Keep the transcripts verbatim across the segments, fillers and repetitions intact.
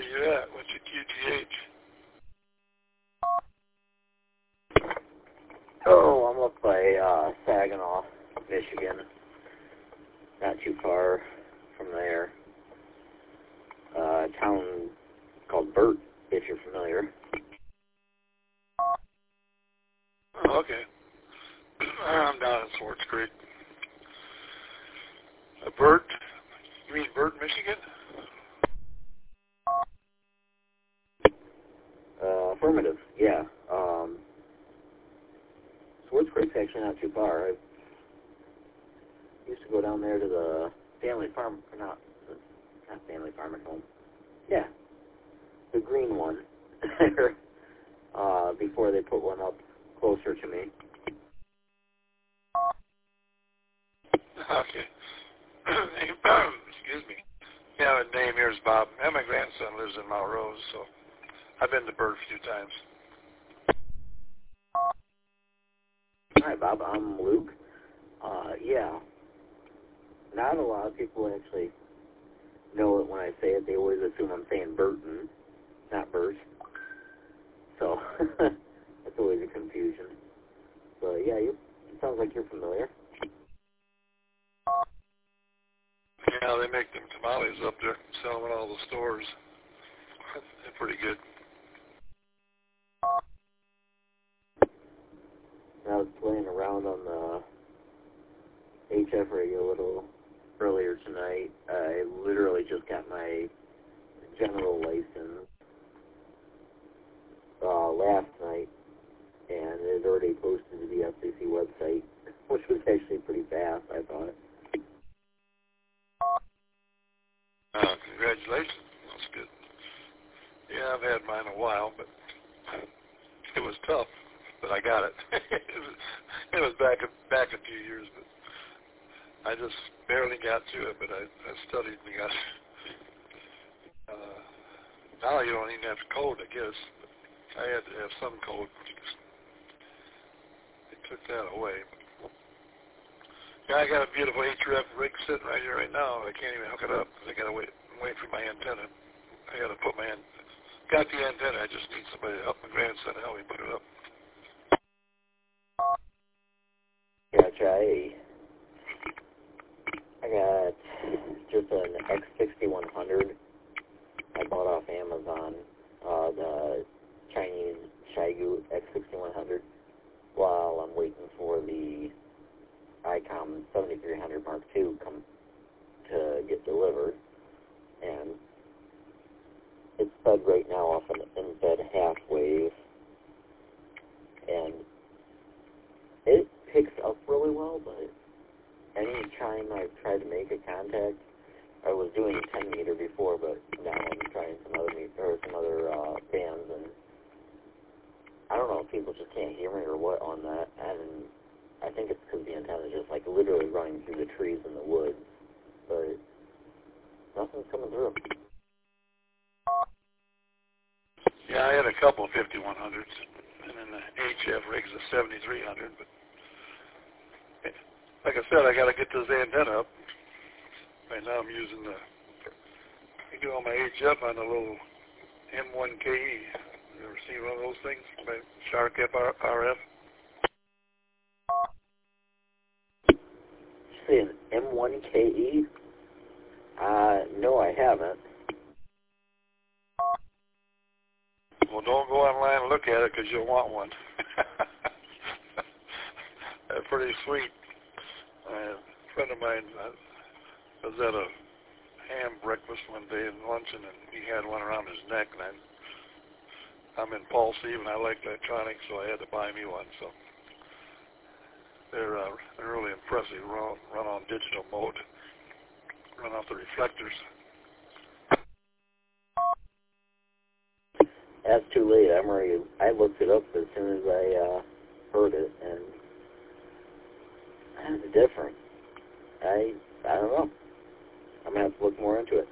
Where you at? What's your Q T H? Oh, I'm up by uh, Saginaw, Michigan. Not too far from there. Uh, a town called Burt, if you're familiar. Oh, okay. I'm down in Swartz Creek. Uh, Burt? You mean Burt, Michigan? Uh, affirmative, yeah. Um, Swartz Creek's actually not too far. I used to go down there to the family farm, or not, not family farm at home. Yeah, the green one, uh, before they put one up closer to me. Okay. Excuse me. Yeah, my name here is Bob, and my grandson lives in Mount Rose, so I've been to Burt a few times. Hi, Bob. I'm Luke. Uh, yeah. Not a lot of people actually know it when I say it. They always assume I'm saying Burton, not Burt. So, that's always a confusion. But, yeah, you, it sounds like you're familiar. Yeah, they make them tamales up there, sell them in all the stores. They're pretty good. I was playing around on the H F radio a little earlier tonight. I literally just got my general license uh, last night, and it had already posted to the F C C website, which was actually pretty fast, I thought. Uh, congratulations. That's good. Yeah, I've had mine a while, but it was tough, but I got it. it, was, it was back a, back a few years, but I just barely got to it, but I, I studied and got it. Uh, now you don't even have to code, I guess. But I had to have some code. They took that away. Yeah, I got a beautiful H R F rig sitting right here right now. I can't even hook it up because I got to wait wait for my antenna. I got to put my an- got the antenna. I just need somebody to help my grandson help me put it up. Gotcha. I, I got just an X sixty-one hundred I bought off Amazon, uh, the Chinese Xiegu X sixty-one hundred, while I'm waiting for the ICOM seventy-three hundred Mark two come to get delivered. And it's fed right now off an in-bed half wave, and it picks up really well, but any time I've tried to make a contact, I was doing ten meter before, but now I'm trying some other meter, or some other uh, bands, and I don't know if people just can't hear me or what on that, and I think it's because the antenna is just like literally running through the trees in the woods, but nothing's coming through. Yeah, I had a couple of fifty-one hundreds, and then the H F rig's a seventy-three hundred, but like I said, I got to get this antenna up. Right now I'm using the, I do all my H F on the little M one K E. You ever seen one of those things? By Shark F R F? You say an M one K E? Uh, no, I haven't. Well, don't go online and look at it because you'll want one. They're pretty sweet. Uh, a friend of mine uh, was at a ham breakfast one day in luncheon, and he had one around his neck, and I, I'm impulsive, and I like electronics, so I had to buy me one. So they're, uh, they're really impressive. Run, run on digital mode, run off the reflectors. That's too late. I'm already, I looked it up as soon as I uh, heard it, and it's different. I, I don't know. I'm going to have to look more into it.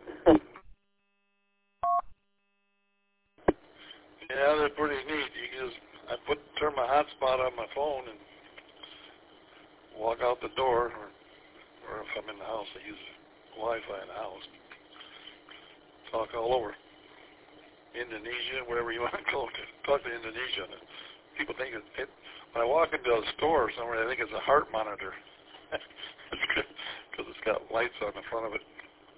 Yeah, they're pretty neat. You can just, I put, turn my hotspot on my phone and walk out the door, or, or if I'm in the house, I use Wi-Fi in the house. Talk all over. Indonesia, wherever you want to go to talk to Indonesia. And people think it, it, when I walk into a store or somewhere, they think it's a heart monitor because it's got lights on the front of it.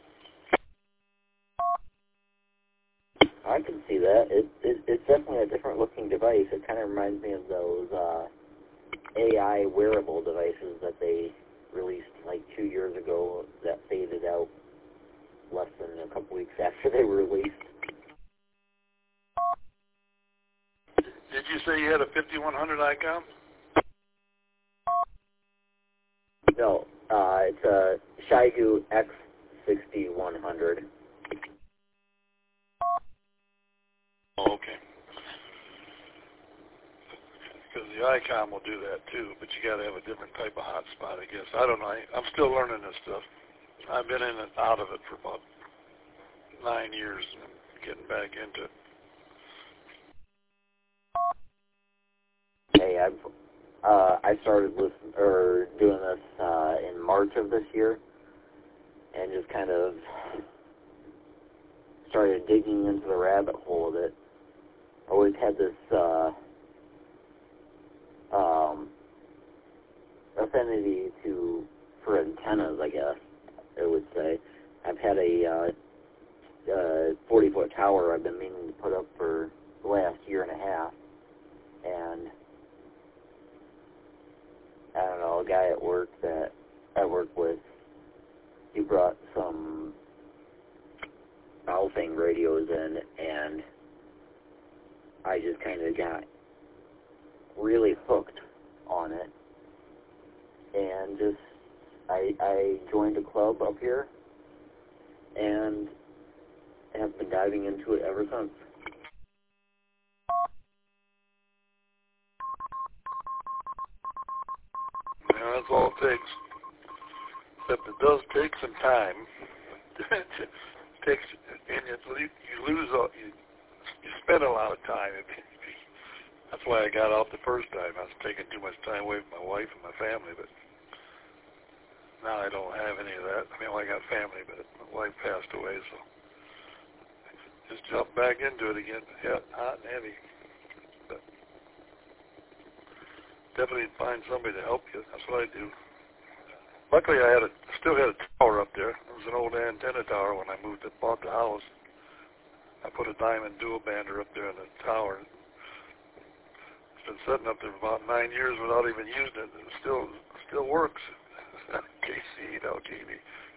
I can see that. It, it, it's definitely a different looking device. It kind of reminds me of those uh, A I wearable devices that they released like two years ago that faded out less than a couple weeks after they were released. Did you say you had a fifty-one hundred Icom? No, uh, it's a Xiegu X sixty-one hundred. Oh, okay. Because the Icom will do that too, but you got to have a different type of hotspot, I guess. I don't know. I, I'm still learning this stuff. I've been in and out of it for about nine years and I'm getting back into it. Hey, I've uh, I started listening or doing this uh, in March of this year, and just kind of started digging into the rabbit hole of it. I always had this uh, um, affinity to for antennas, I guess I would say. I've had a uh, uh, forty foot tower I've been meaning to put up for the last year and a half, and I don't know, a guy at work that I work with, he brought some Baofeng radios in, and I just kind of got really hooked on it, and just, I, I joined a club up here, and have been diving into it ever since. Yeah, that's all it takes. Except it does take some time. It takes, and you, you lose, all, you, you spend a lot of time. That's why I got out the first time. I was taking too much time away from my wife and my family, but now I don't have any of that. I mean, well, I got family, but my wife passed away, so just jump back into it again. Yeah, hot and heavy. But definitely find somebody to help you. That's what I do. Luckily, I had a still had a tower up there. It was an old antenna tower when I moved to bought the house. I put a diamond dual bander up there in the tower. It's been sitting up there for about nine years without even using it. It still still works. K C, L G B.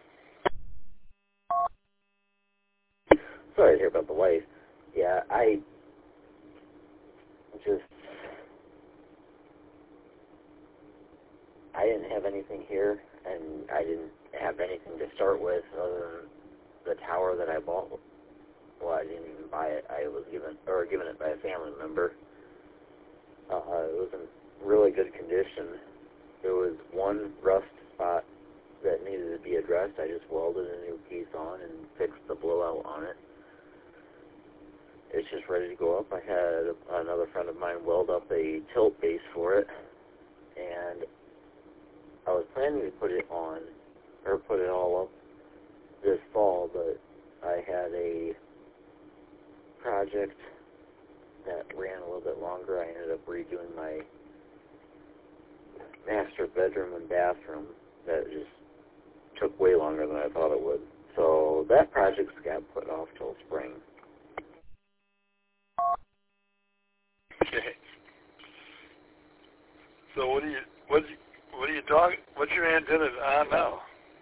Sorry to hear about the wife. Yeah, I just, I didn't have anything here, and I didn't have anything to start with other than the tower that I bought. Well, I didn't even buy it. I was given, or given it by a family member. Uh, it was in really good condition. There was one rust spot that needed to be addressed. I just welded a new piece on and fixed the blowout on it. It's just ready to go up. I had another friend of mine weld up a tilt base for it, and I was planning to put it on, or put it all up this fall, but I had a project that ran a little bit longer. I ended up redoing my master bedroom and bathroom. That just took way longer than I thought it would. So that project's got put off till spring. Okay. So what do you what do you, what are you talking? What's your antenna on now?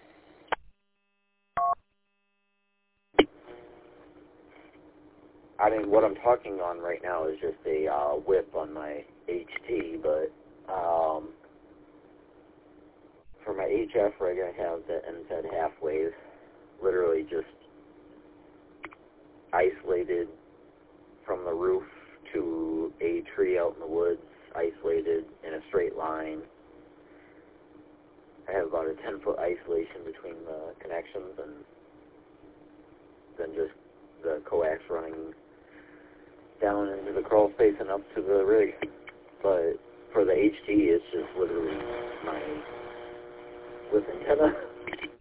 I mean, what I'm talking on right now is just a uh, whip on my H T, but um, for my H F rig, I have the N Z half wave, literally just isolated from the roof to a tree out in the woods, isolated in a straight line. I have about a ten foot isolation between the connections, and then just the coax running down into the crawl space and up to the rig. But for the H T, it's just literally my with antenna.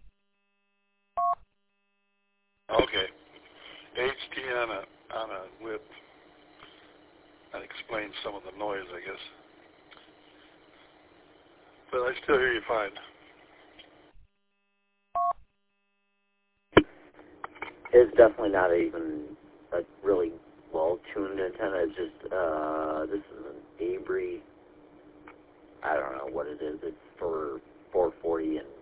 Okay. H T on a on a whip. explains some of the noise, I guess. But I still hear you fine. It's definitely not even a really well-tuned antenna. It's just, uh, this is an Abri. I don't know what it is. It's for four forty and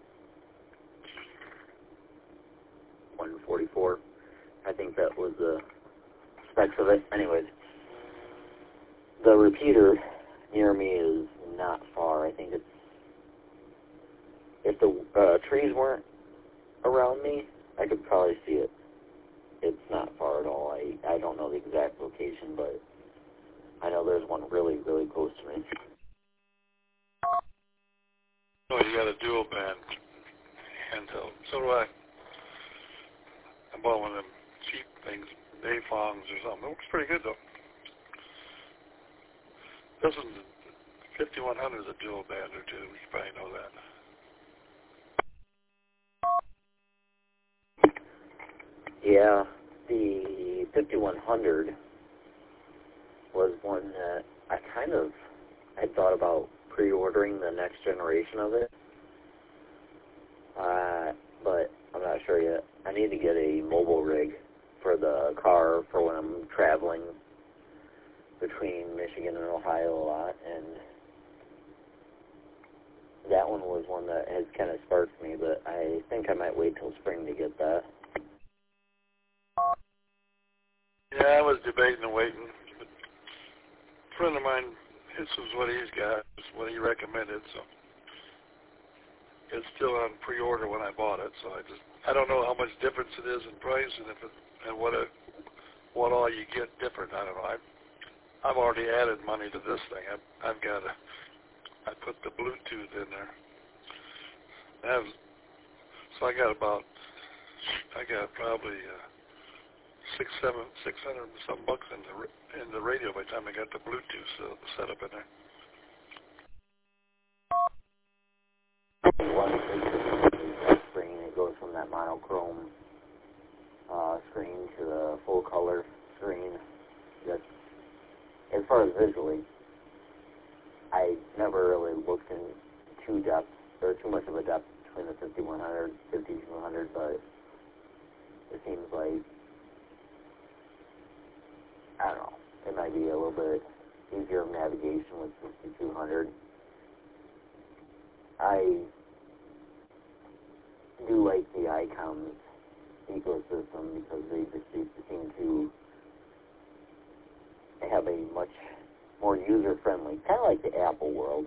one forty-four. I think that was the specs of it. Anyways, the repeater near me is not far. I think it's, if the uh, trees weren't around me, I could probably see it. It's not far at all. I, I don't know the exact location, but I know there's one really, really close to me. Oh, you got a dual band handheld. So do I. I bought one of them cheap things, Dayfongs or something. It looks pretty good, though. This is fifty-one hundred is a dual band or two. You probably know that. Yeah, the fifty-one hundred was one that I kind of had thought about pre-ordering the next generation of it, uh, but I'm not sure yet. I need to get a mobile rig for the car for when I'm traveling between Michigan and Ohio a lot, and that one was one that has kind of sparked me, but I think I might wait till spring to get that. Yeah, I was debating and waiting. But a friend of mine, this was what he's got, it's what he recommended, so it's still on pre-order when I bought it, so I just, I don't know how much difference it is in price and if it, and what it, what all you get different. I don't know. I, I've already added money to this thing. I've, I've got a, I put the Bluetooth in there. I have, so I got about, I got probably uh, six, seven, six hundred and some bucks in the in the radio by the time I got the Bluetooth so, set up in there. One screen, it goes from that monochrome uh, screen to the full color screen. That's, as far as visually, I never really looked in too depth or too much of a depth between the fifty-one hundred, fifty-two hundred, but it seems like, I don't know, it might be a little bit easier of navigation with fifty-two hundred. I do like the Icom's ecosystem because they just seem to have a much more user-friendly, kind of like the Apple world.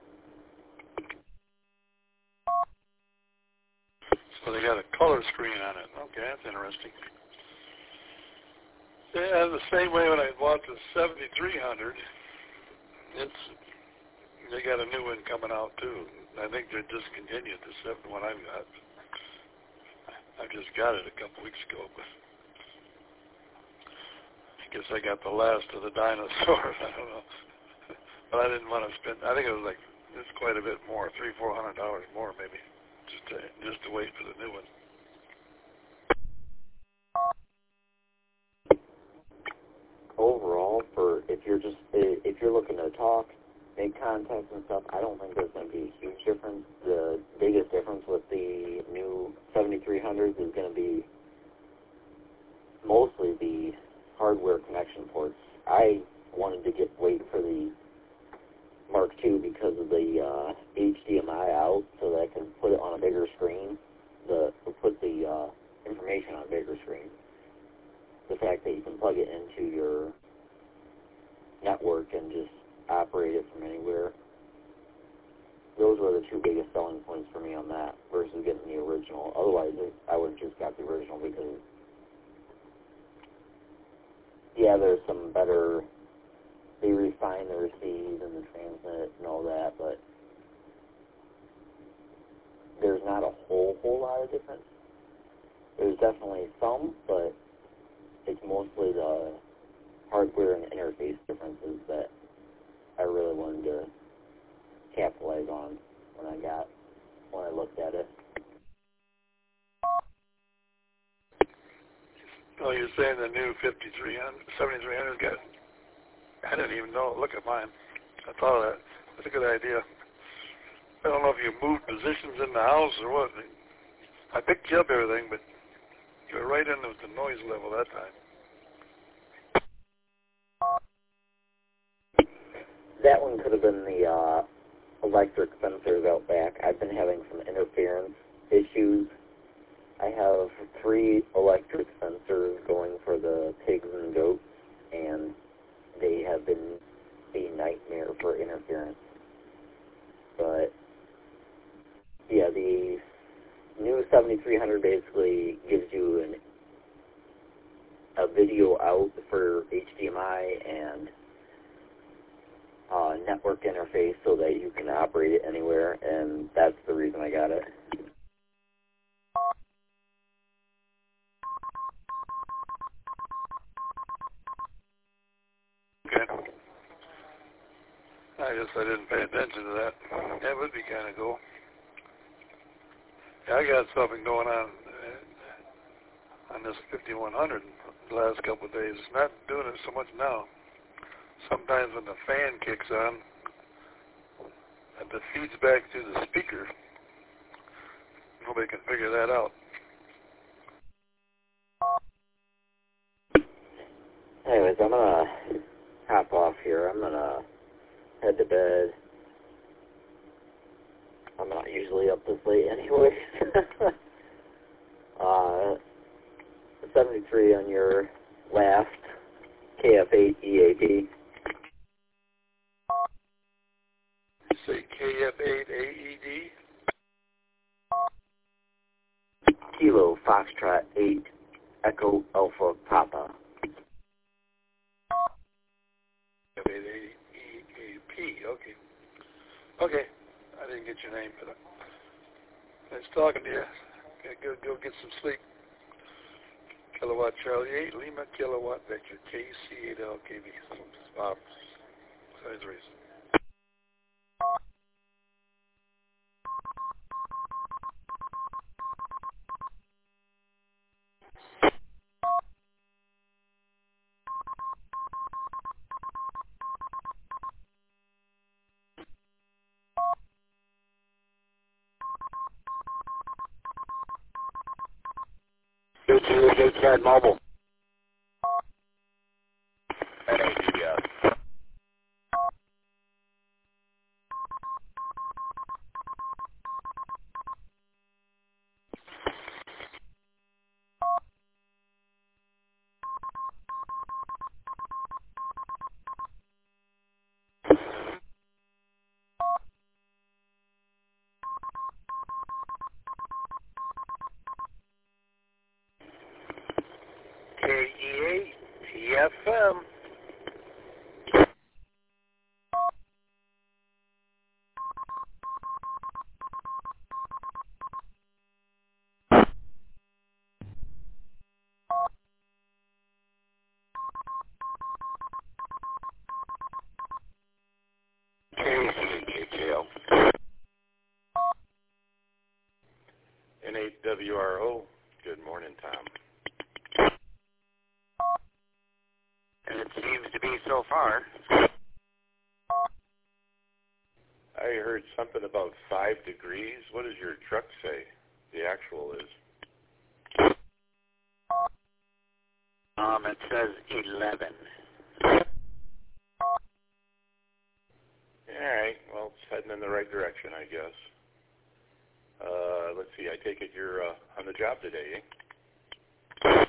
So they got a color screen on it. Okay, that's interesting. Yeah, the same way when I bought the seventy-three hundred, it's they got a new one coming out too. I think they discontinued the seven one I've got. I just got it a couple weeks ago, but I guess I got the last of the dinosaurs. I don't know, but I didn't want to spend. I think it was like it's quite a bit more, three, four hundred dollars more maybe, just to just to wait for the new one. Overall, for if you're just if you're looking to talk, make contacts and stuff, I don't think there's going to be a huge difference. The biggest difference with the new seventy-three hundreds is going to be mostly the hardware connection ports. I wanted to get wait for the Mark two because of the uh, H D M I out, so that I can put it on a bigger screen. The put the uh, information on a bigger screen. The fact that you can plug it into your network and just operate it from anywhere. Those were the two biggest selling points for me on that versus getting the original. Otherwise, I would have just got the original because, yeah, there's some better, they refine the receive and the transmit and all that, but there's not a whole, whole lot of difference. There's definitely some, but it's mostly the hardware and interface differences that I really wanted to capitalize on when I got, when I looked at it. Oh, you're saying the new fifty-three hundred, seventy-three hundred got I didn't even know. Look at mine. I thought of that. That's a good idea. I don't know if you moved positions in the house or what. I picked you up everything, but you were right in with the noise level that time. That one could have been the uh, electric sensors out back. I've been having some interference issues. I have three electric sensors going for the pigs and goats, and they have been a nightmare for interference. But, yeah, the new seventy-three hundred basically gives you an, a video out for H D M I and uh, network interface so that you can operate it anywhere, and that's the reason I got it. Okay. I guess I didn't pay attention to that. That would be kind of cool. Yeah, I got something going on uh, on this fifty-one hundred the last couple of days. Not doing it so much now. Sometimes when the fan kicks on, and it feeds back to the speaker, nobody can figure that out. Anyways, I'm gonna hop off here. I'm gonna head to bed. I'm not usually up this late anyways. uh, seventy-three on your last K F eight E A D. You say K F eight A E D? Kilo Foxtrot eight Echo Alpha Papa. K F eight A E A P, okay. Okay, I didn't get your name, but uh, nice talking to you. Okay, go, go get some sleep. Kilowatt Charlie eight, Lima Kilowatt Vector, K C eight L K V. Bob, size race. H Chad Mobile. N A D S. K E eight T F M. K C H L. N eight W R O. Good morning, Tom. And it seems to be so far. I heard something about five degrees. What does your truck say the actual is? Um, it says eleven. All right. Well, it's heading in the right direction, I guess. Uh, let's see. I take it you're uh, on the job today, eh?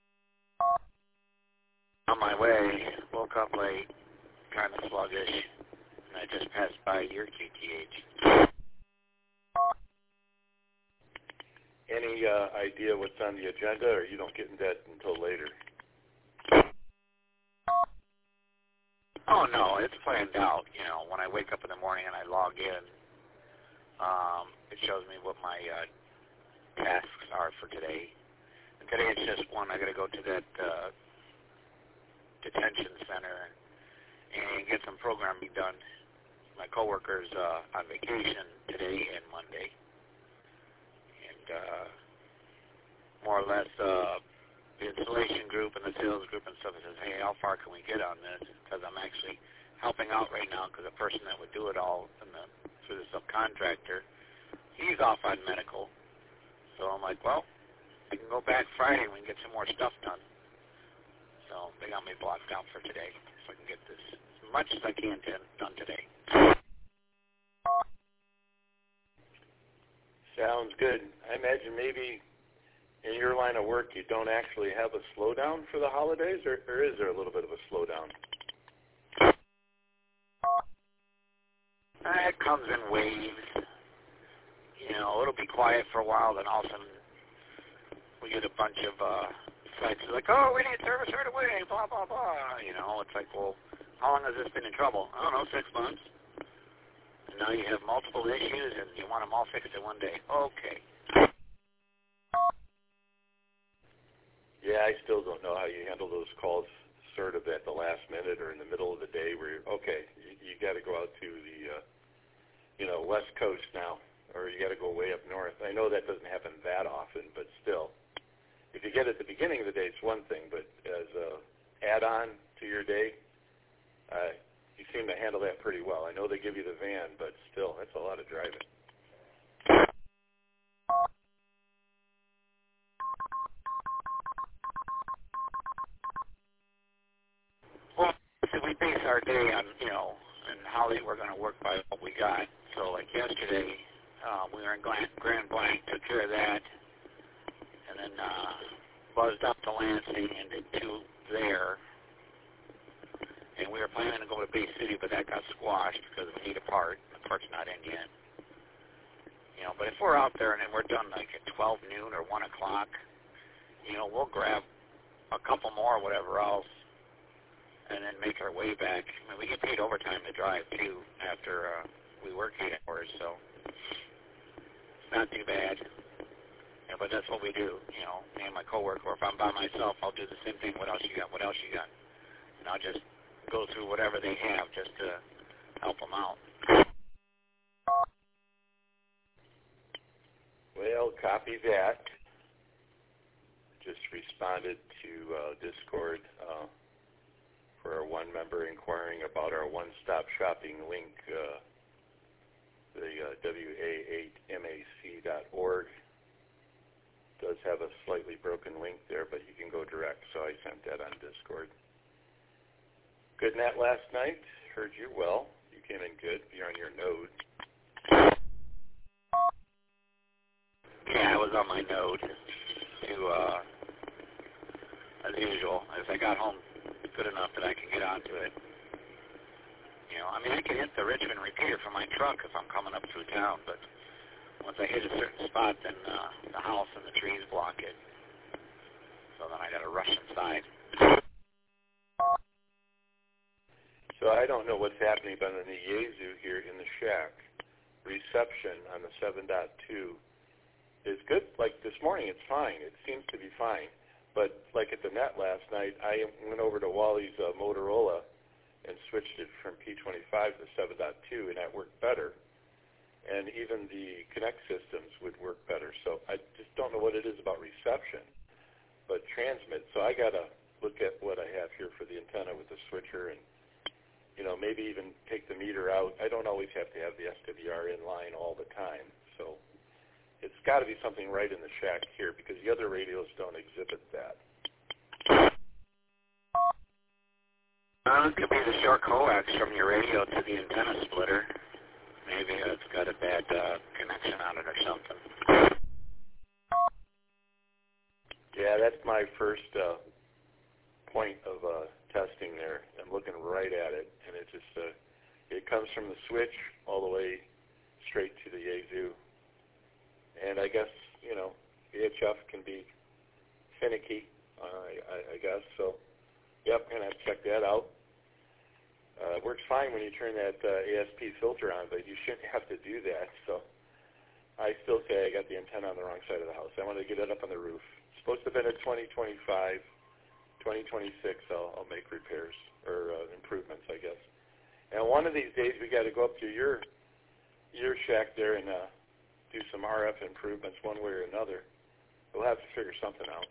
On my way, woke up late, kind of sluggish, and I just passed by your Q T H. Any uh, idea what's on the agenda, or you don't get into that until later? Oh, no, it's planned out. You know, when I wake up in the morning and I log in, um, it shows me what my uh, tasks are for today. And today it's just one. I got to go to that uh, detention center and, and get some programming done. My coworker's uh, on vacation today and Monday. And uh, more or less, uh, the installation group and the sales group and stuff says, hey, how far can we get on this? Because I'm actually now because the person that would do it all in the, through the subcontractor, he's off on medical. So I'm like, well, I can go back Friday and we can get some more stuff done. So they got me blocked out for today, so I can get this as much as I can done today. Sounds good. I imagine maybe in your line of work you don't actually have a slowdown for the holidays, or, or is there a little bit of a slowdown? Uh, it comes in waves. You know, it'll be quiet for a while, then all of a sudden we get a bunch of uh, sites like, oh, we need service right away, blah, blah, blah. You know, it's like, well, how long has this been in trouble? I don't know, six months. And now you have multiple issues and you want them all fixed in one day. Okay. Yeah, I still don't know how you handle those calls sort of at the last minute or in the middle of the day where, you're, okay, you, you got to go out to the, uh, you know, West Coast now, or you got to go way up north. I know that doesn't happen that often, but still. If you get it at the beginning of the day, it's one thing, but as a add-on to your day, uh, you seem to handle that pretty well. I know they give you the van, but still, that's a lot of driving. Well, so we base our day on, you know, and how they were going to work by what we got. So, like yesterday, uh, we were in Grand Blanc, took care of that, and then uh, buzzed up to Lansing and did two there. And we were planning to go to Bay City, but that got squashed because we need a part. The part's not in yet. You know, but if we're out there and then we're done like at twelve noon or one o'clock, you know, we'll grab a couple more, whatever else, and then make our way back. I mean, we get paid overtime to drive, too, after uh, we work eight hours, so it's not too bad. Yeah, but that's what we do, you know, me and my coworker. Or if I'm by myself, I'll do the same thing. What else you got? What else you got? And I'll just go through whatever they have just to help them out. Well, copy that. Just responded to uh, Discord uh, for our one member inquiring about our one-stop shopping link, uh, the uh, W A eight M A C dot org. Does have a slightly broken link there, but you can go direct, so I sent that on Discord. Good nap last night. Heard you well. You came in good. You're on your node. Yeah, I was on my node to, uh, as usual, as I got home good enough that I could get onto it. You know, I mean, I can hit the Richmond repeater for my truck if I'm coming up through town, but once I hit a certain spot, then uh, the house and the trees block it. So then I got to rush inside. So I don't know what's happening, but on the Yazoo here in the shack, reception on the seven point two is good. Like this morning, it's fine. It seems to be fine. But like at the net last night, I went over to Wally's uh, Motorola and switched it from P twenty-five to seven point two, and that worked better. And even the Connect systems would work better. So I just don't know what it is about reception, but transmit. So I got to look at what I have here for the antenna with the switcher and, you know, maybe even take the meter out. I don't always have to have the S W R in line all the time. So it's got to be something right in the shack here because the other radios don't exhibit that. Uh, it could be the short coax from your radio to the antenna splitter. Maybe it's got a bad uh, connection on it or something. Yeah, that's my first uh, point of uh, testing there. I'm looking right at it, and it just uh, it comes from the switch all the way straight to the Yazoo. And I guess, you know, the H F can be finicky, uh, I, I guess. So, yep, I'm going to have to check that out. Uh, it works fine when you turn that uh, A S P filter on, but you shouldn't have to do that. So I still say I got the antenna on the wrong side of the house. I want to get it up on the roof. It's supposed to have been at twenty twenty-five, twenty twenty-six. I'll, I'll make repairs or uh, improvements, I guess. And one of these days we got to go up to your your shack there and uh, do some R F improvements one way or another. We'll have to figure something out.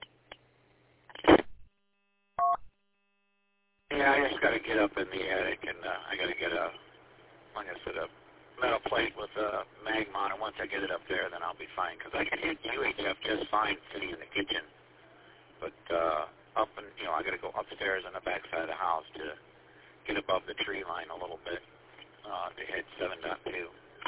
Yeah, I just got to get up in the attic, and uh, I got to get a like I said, a metal plate with a mag mount, and once I get it up there, then I'll be fine, because I can hit U H F just fine sitting in the kitchen. But uh, up and, you know, I got to go upstairs on the back side of the house to get above the tree line a little bit uh, to hit seven point two.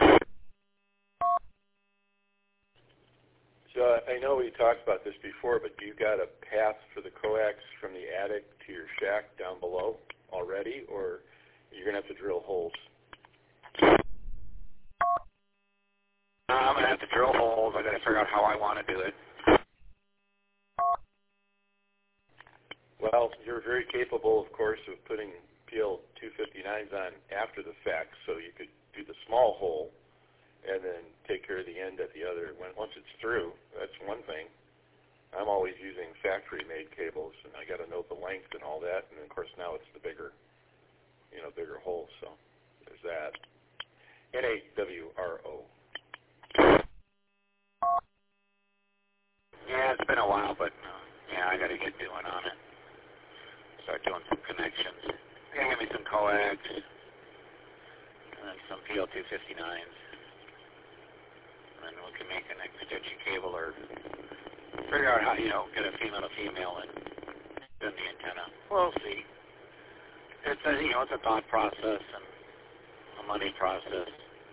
So I know we talked about this before, but do you got a path for the coax from the attic to your shack down below already, or you're going to have to drill holes? Uh, I'm going to have to drill holes. I got to figure out how I want to do it. Well, you're very capable, of course, of putting P L two fifty-nines on after the fact, so you could do the small hole and then take care of the end at the other. When once it's through, that's one thing. I'm always using factory-made cables, and I got to know the length and all that. And of course, now it's the bigger, you know, bigger hole. So there's that. N A W R O. Yeah, it's been a while, but uh, yeah, I got to get doing on it. Start doing some connections. Yeah, give me some coax and then some P L two fifty-nines. And we can make an extension cable or figure out how, you know, get a female to female and then the antenna. We'll see. It's a, you know, it's a thought process and a money process.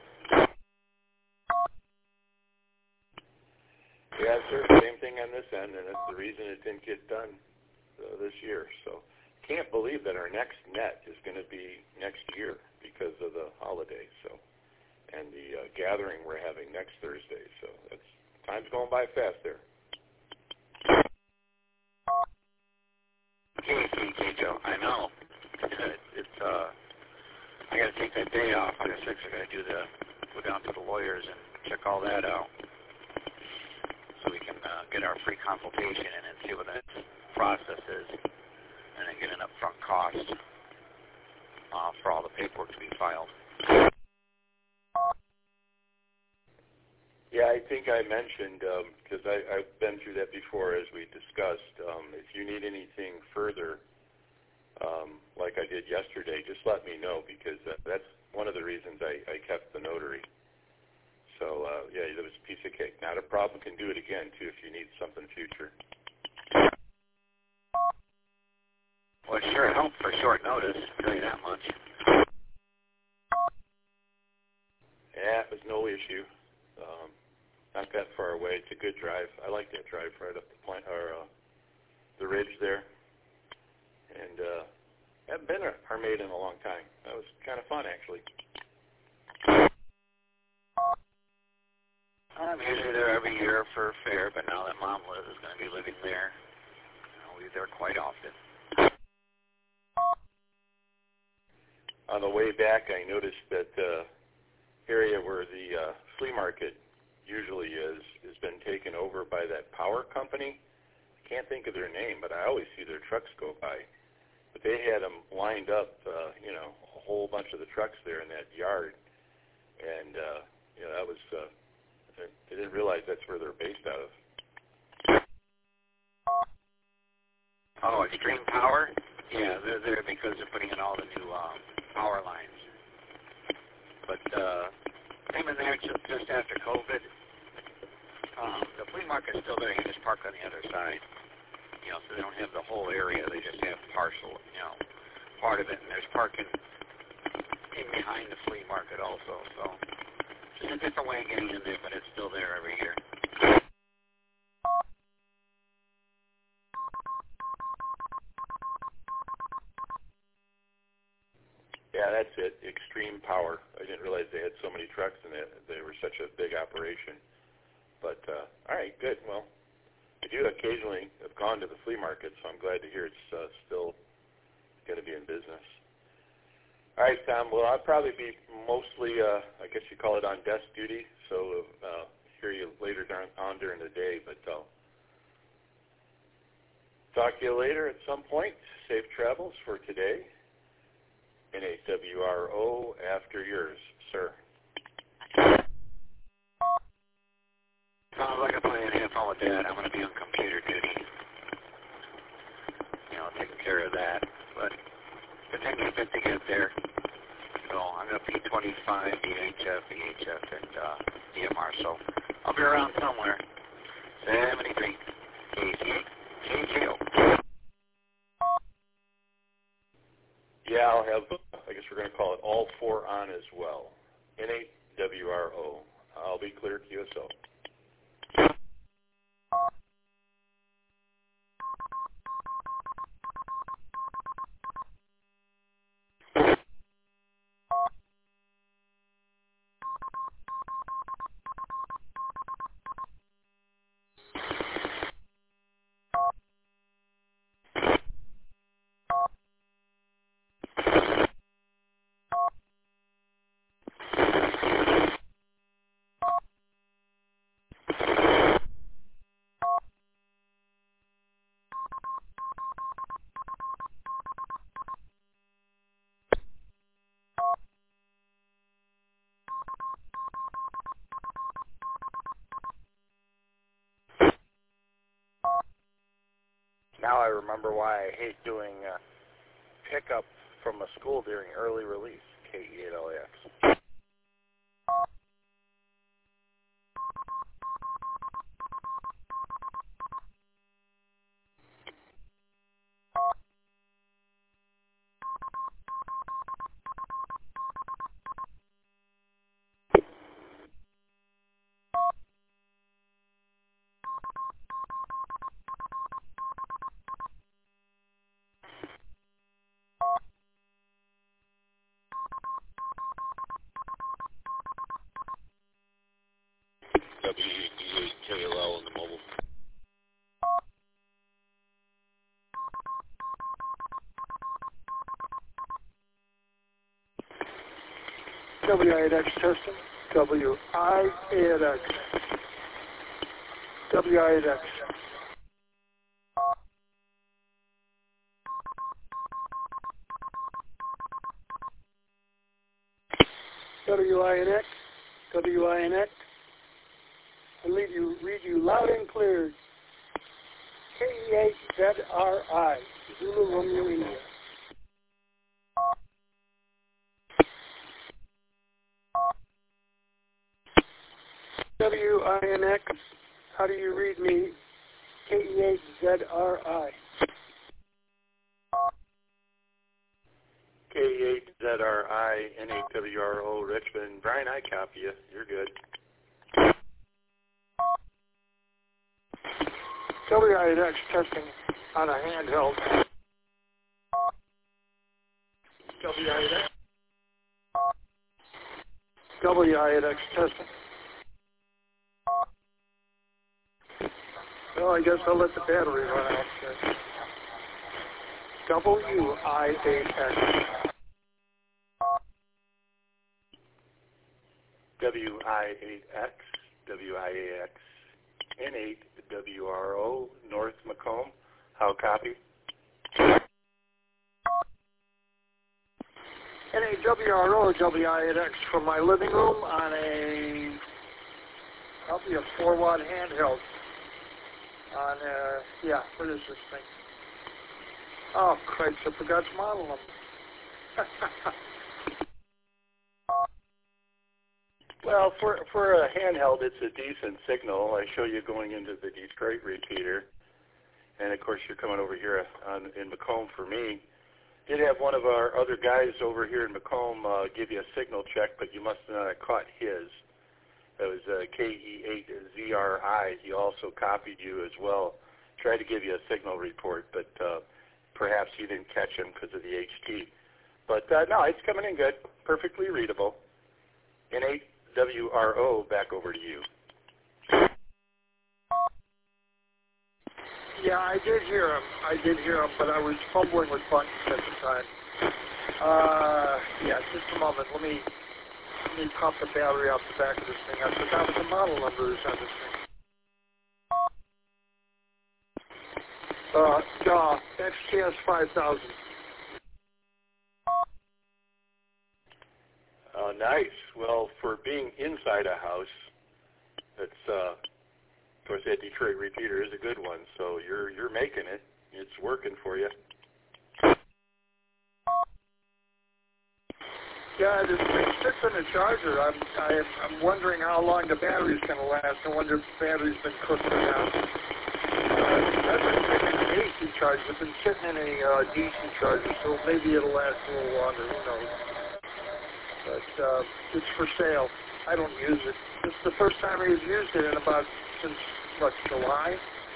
Yeah, sir, same thing on this end, and that's the reason it didn't get done uh, this year. So can't believe that our next net is going to be next year because of the holiday. So. And the uh, gathering we're having next Thursday. So that's time's going by fast there. Okay, okay, Joe. I know. It's uh, I got to take that day off. I got six. I got to do the go down to the lawyers and check all that out, so we can uh, get our free consultation in and see what that process is, and then get an upfront cost uh, for all the paperwork to be filed. Yeah, I think I mentioned, because um, I've been through that before as we discussed, um, if you need anything further, um, like I did yesterday, just let me know, because uh, that's one of the reasons I, I kept the notary. So, uh, yeah, it was a piece of cake. Not a problem. Can do it again, too, if you need something future. Well, it sure helped for short notice, I'll tell you that much. Yeah, it was no issue. Um, not that far away. It's a good drive. I like that drive right up the point or uh, the ridge there. And uh, I haven't been to Armada in a long time. That was kind of fun, actually. I'm usually there every year for a fair, but now that Mom lives, is going to be living there. I'll be there quite often. On the way back, I noticed that the uh, area where the uh, flea market usually is has been taken over by that power company. I can't think of their name, but I always see their trucks go by. But they had them lined up, uh, you know, a whole bunch of the trucks there in that yard. And, uh, you know, that was, uh, I didn't realize that's where they're based out of. Oh, Extreme Power? Yeah, they're there because they're putting in all the new um, power lines. But uh, came in there just, just after COVID. Um, the flea market's still there. You just park on the other side. You know, so they don't have the whole area. They just have partial, you know, part of it. And there's parking in behind the flea market also. So just a different way of getting in there, but it's still there every year. Yeah, that's it. Extreme Power. I didn't realize they had so many trucks and they, they were such a big operation. But, uh, all right, good. Well, I do occasionally have gone to the flea market, so I'm glad to hear it's uh, still going to be in business. All right, Tom. Well, I'll probably be mostly, uh, I guess you call it on desk duty, so uh, hear you later on during the day. But I'll talk to you later at some point. Safe travels for today. N A W R O after yours, sir. Sounds like I'm playing half on with that. I'm going to be on computer duty. You know, taking care of that. But it takes me a bit to get there. So I'm going to P twice. twenty-five, D H F, E H F, and uh, D M R. So I'll be around somewhere. seventy-three, K C A, K J O. Yeah, I'll have, I guess we're going to call it all four on as well. N eight W R O. I'll be clear Q S O. Now I remember why I hate doing uh, pickup from a school during early release, K E eight L A X. W E eight K L L in the mobile. W I eight X testing. W I eight X. W I eight X. W I N X. W I N X. I read you, read you loud and clear. K E eight Z R I. Zulu Romeo India. W I N X. How do you read me? K E eight Z R I. K E eight Z R I, N eight W R O, Richmond. Brian, I copy you. You're good. W I eight X testing on a handheld. W I eight X. W I eight X testing. Well, I guess I'll let the battery run out. W I eight X. W I eight X, W I A X, N eight W R O, North Macomb. How copy? N eight W R O, W I eight X from my living room on a, probably a four watt handheld. On, uh, yeah, what is this thing? Oh, Christ, I forgot to model them. Well, for for a handheld, it's a decent signal. I show you going into the Detroit repeater, and of course you're coming over here on, in Macomb for me. Did have one of our other guys over here in Macomb uh, give you a signal check, but you must not have caught his. That was uh, K E eight Z R I. He also copied you as well. Tried to give you a signal report, but uh, perhaps you didn't catch him because of the H T. But uh, no, it's coming in good, perfectly readable. N eight W R O, back over to you. Yeah, I did hear him. I did hear him, but I was fumbling with buttons at the time. Uh, yeah, just a moment. Let me let me pop the battery off the back of this thing. I forgot what the model number is on this thing. Uh, uh, X T S five thousand. Uh, nice. Well, for being inside a house, that's uh, of course that Detroit repeater is a good one. So you're you're making it. It's working for you. Yeah, this thing sits in a charger. I'm, I'm, I'm wondering how long the battery's going to last. I wonder if the battery's been cooked or not. Uh, I've been sitting in an A C charger. I've been sitting in a uh, D C charger, so maybe it'll last a little longer. Who knows? But uh, it's for sale. I don't use it. This is the first time I've used it in about, since, what, July?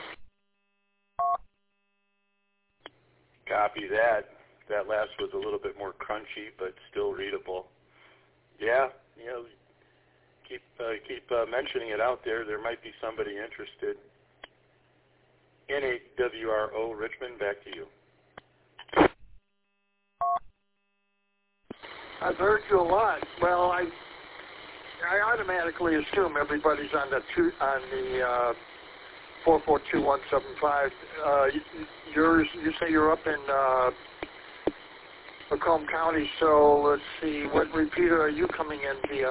Copy that. That last was a little bit more crunchy, but still readable. Yeah, you know, keep uh, keep uh, mentioning it out there. There might be somebody interested. N A W R O Richmond, back to you. I've heard you a lot. Well, I I automatically assume everybody's on the two, on the uh, four four two one seven five. Uh, yours, you say you're up in uh, Macomb County, so let's see, what repeater are you coming in via?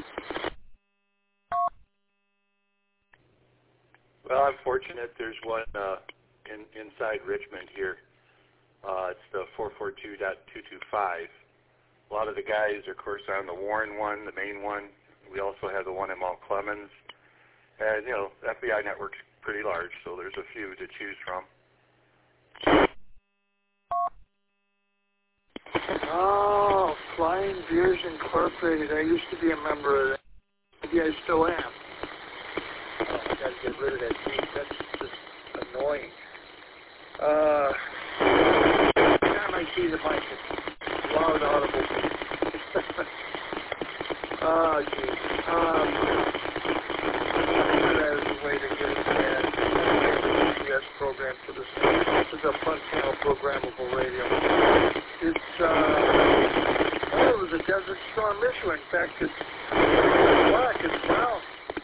Well, I'm fortunate. There's one uh, in, inside Richmond here. Uh, it's the four four two dot two two five. A lot of the guys, of course, are on the Warren one, the main one. We also have the one in Mount Clemens. And, you know, the F B I network's pretty large, so there's a few to choose from. Oh, Flying Beers Incorporated. I used to be a member of that. Maybe I still am. Oh, I got to get rid of that beat. That's just annoying. Uh, every time I see the mic, it's loud, audible. Oh, geez. Um, that is a way to get it bad. G P S program for this. This is a front panel programmable radio. It's, uh, oh, it was a Desert Storm issue. In fact, it's black. It's brown.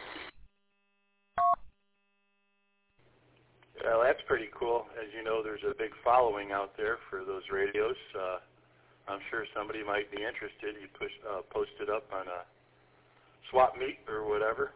Well, that's pretty cool. As you know, there's a big following out there for those radios. Uh, I'm sure somebody might be interested. You push, uh, post it up on a swap meet or whatever.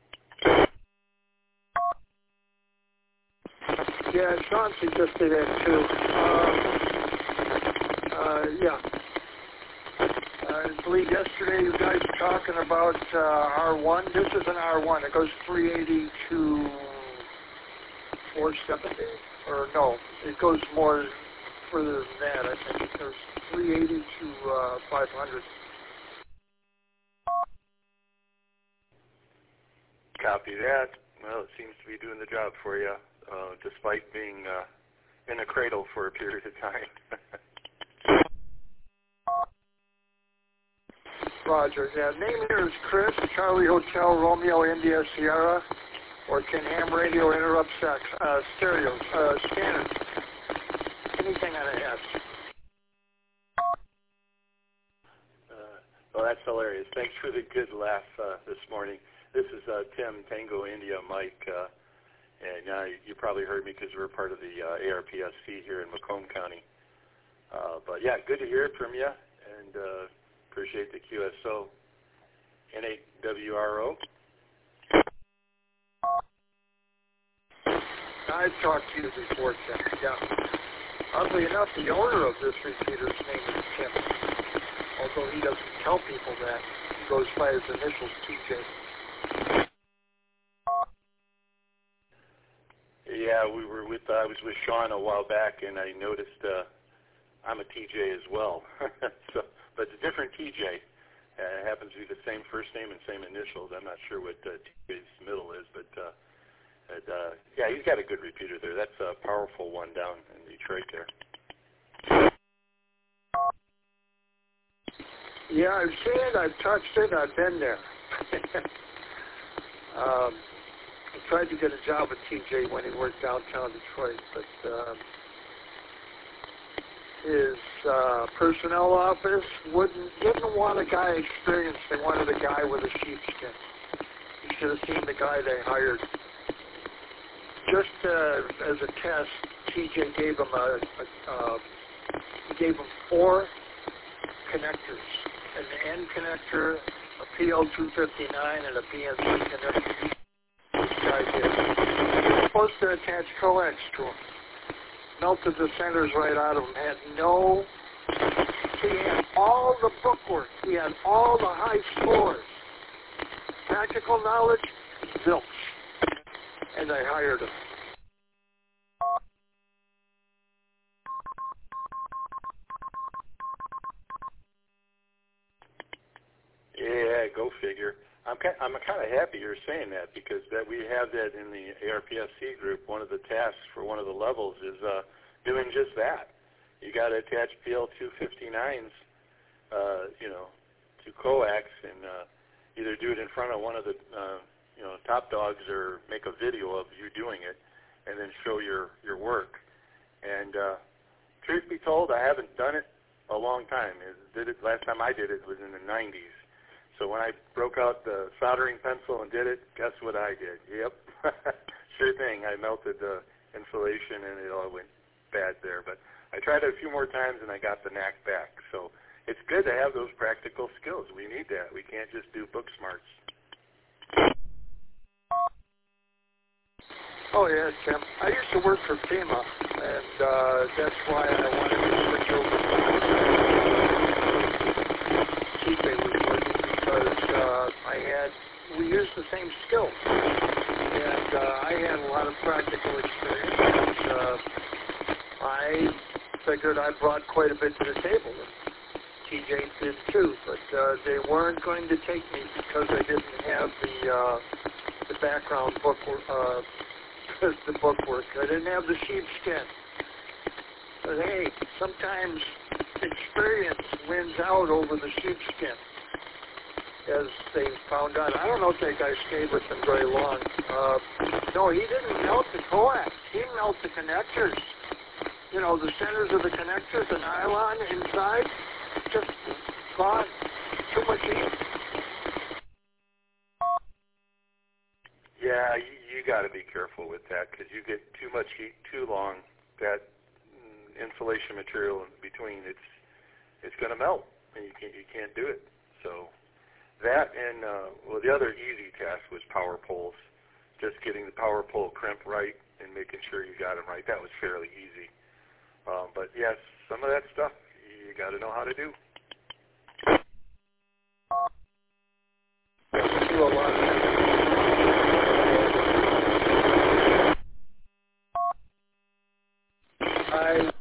Yeah, Sean suggested that too. Um, uh, yeah. I believe yesterday you guys were talking about uh, R one. This is an R one. It goes three eighty to four seventy. Or no, it goes more further than that. I think it goes three eighty to uh, five hundred. Copy that. Well, it seems to be doing the job for you, uh, despite being uh, in a cradle for a period of time. Roger. Yeah, name here is Chris, Charlie Hotel, Romeo, India, Sierra, or can ham radio interrupt sex, uh, stereos, uh, scanners, anything on an S. Uh, well, that's hilarious. Thanks for the good laugh uh, this morning. This is uh, Tim, Tango India, Mike, uh, and uh, you probably heard me because we're part of the uh, A R P S C here in Macomb County. Uh, but yeah, good to hear it from you, and uh, appreciate the Q S O. N A W R O. I've talked to you before, Tim. Yeah. Oddly enough, the owner of this repeater's name is Tim. Although he doesn't tell people that. He goes by his initials, T J. Yeah, we were with, uh, I was with Sean a while back, and I noticed uh, I'm a T J as well. so, but it's a different T J. Uh, it happens to be the same first name and same initials. I'm not sure what uh, T J's middle is, but uh, it, uh, yeah, he's got a good repeater there. That's a powerful one down in Detroit there. Yeah, I've seen it, I've touched it, I've been there. um, I tried to get a job at T J when he worked downtown Detroit, but um, his uh, personnel office wouldn't didn't want a guy experienced. They wanted a guy with a sheepskin. You should have seen the guy they hired. Just uh, as a test, T J gave him a, a uh, he gave him four connectors: an N connector, a P L two fifty-nine, and a P N C connector. This guy did. He was supposed to attach coax to him. Melted the centers right out of him. Had no, he had all the book bookwork. He had all the high scores. Practical knowledge, zilch. And I hired him. Yeah, go figure. I'm kind, I'm kind of happy you're saying that, because that we have that in the A R P S C group. One of the tasks for one of the levels is uh, doing just that. You got to attach P L two fifty-nines, uh, you know, to coax, and uh, either do it in front of one of the uh, you know top dogs, or make a video of you doing it, and then show your your work. And uh, truth be told, I haven't done it a long time. It, did it last time I did it was in the nineties. So when I broke out the soldering pencil and did it, guess what I did? Yep, sure thing. I melted the insulation and it all went bad there. But I tried it a few more times and I got the knack back. So it's good to have those practical skills. We need that. We can't just do book smarts. Oh, yeah, Tim. I used to work for FEMA, and uh, that's why I wanted to switch over to T P A was working, because uh, I had, we used the same skills, and uh, I had a lot of practical experience, and uh, I figured I brought quite a bit to the table. T J did too, but uh, they weren't going to take me because I didn't have the uh, the background book, uh, the bookwork. I didn't have the sheepskin. But hey, sometimes experience wins out over the sheepskin, as they found out. I don't know if that guy stayed with them very long. Uh, no, he didn't melt the coax. He melted the connectors. You know, the centers of the connectors, the nylon inside, just gone. Too much heat. Yeah, you, you got to be careful with that, because you get too much heat too long. That mm, insulation material in between, it's it's going to melt, and you can't you can't do it. So that, and uh, well, the other easy task was power poles. Just getting the power pole crimp right and making sure you got them right. That was fairly easy. Um, but yes, some of that stuff you got to know how to do. Do a lot of that. I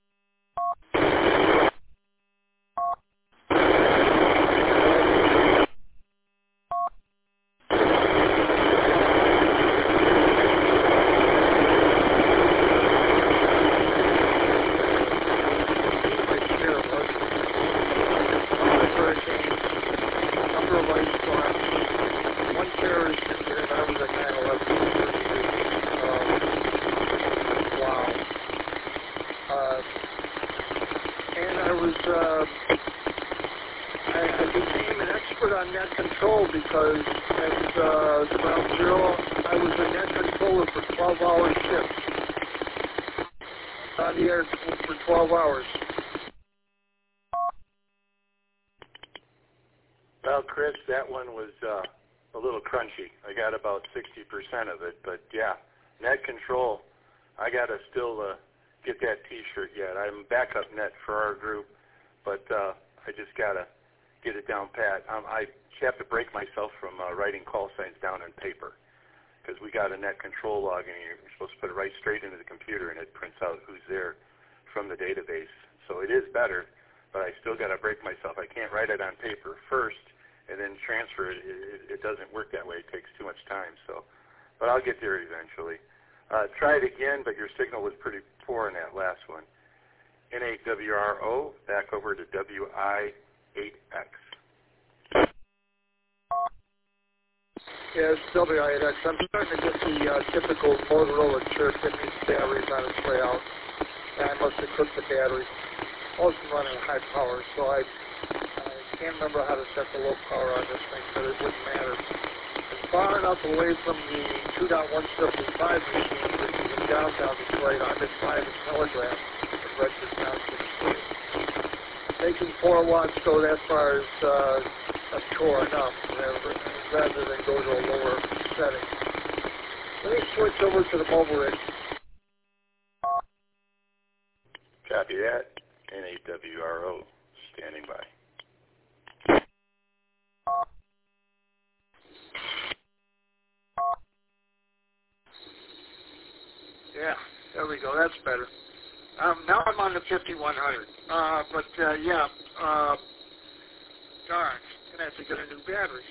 because at uh, ground zero, I was a net controller for twelve hour shifts. On the air for twelve hours. Well, Chris, that one was uh, a little crunchy. I got about sixty percent of it, but yeah, net control, I got to still uh, get that T-shirt yet. I'm backup net for our group, but uh, I just got to get it down pat. Um, I have to break myself from uh, writing call signs down on paper, because we got a net control log, and you're supposed to put it right straight into the computer, and it prints out who's there from the database. So it is better, but I still got to break myself. I can't write it on paper first and then transfer it. It, it. it doesn't work that way. It takes too much time. So, but I'll get there eventually. Uh, try it again, but your signal was pretty poor in that last one. N eight W R O, back over to W I eight X. Yes, W I eight X. I'm starting to get the uh, typical Motorola chirp that needs batteries on its way out. And I must have cooked the battery. Also running high power, so I, I can't remember how to set the low power on this thing, but it wouldn't matter. It's far enough away from the two point one seventy-five machine, which is in downtown Detroit. I'm at five in Telegraph in Redford Township. Making four watts go that far is uh, a chore enough, rather than go to a lower setting. Let me switch over to the mobile rig. Copy that. N eight W R O, standing by. Yeah, there we go. That's better. Um, now I'm on the fifty-one hundred. Uh, but, uh, yeah, uh, darn, I'm going to have to get a new battery.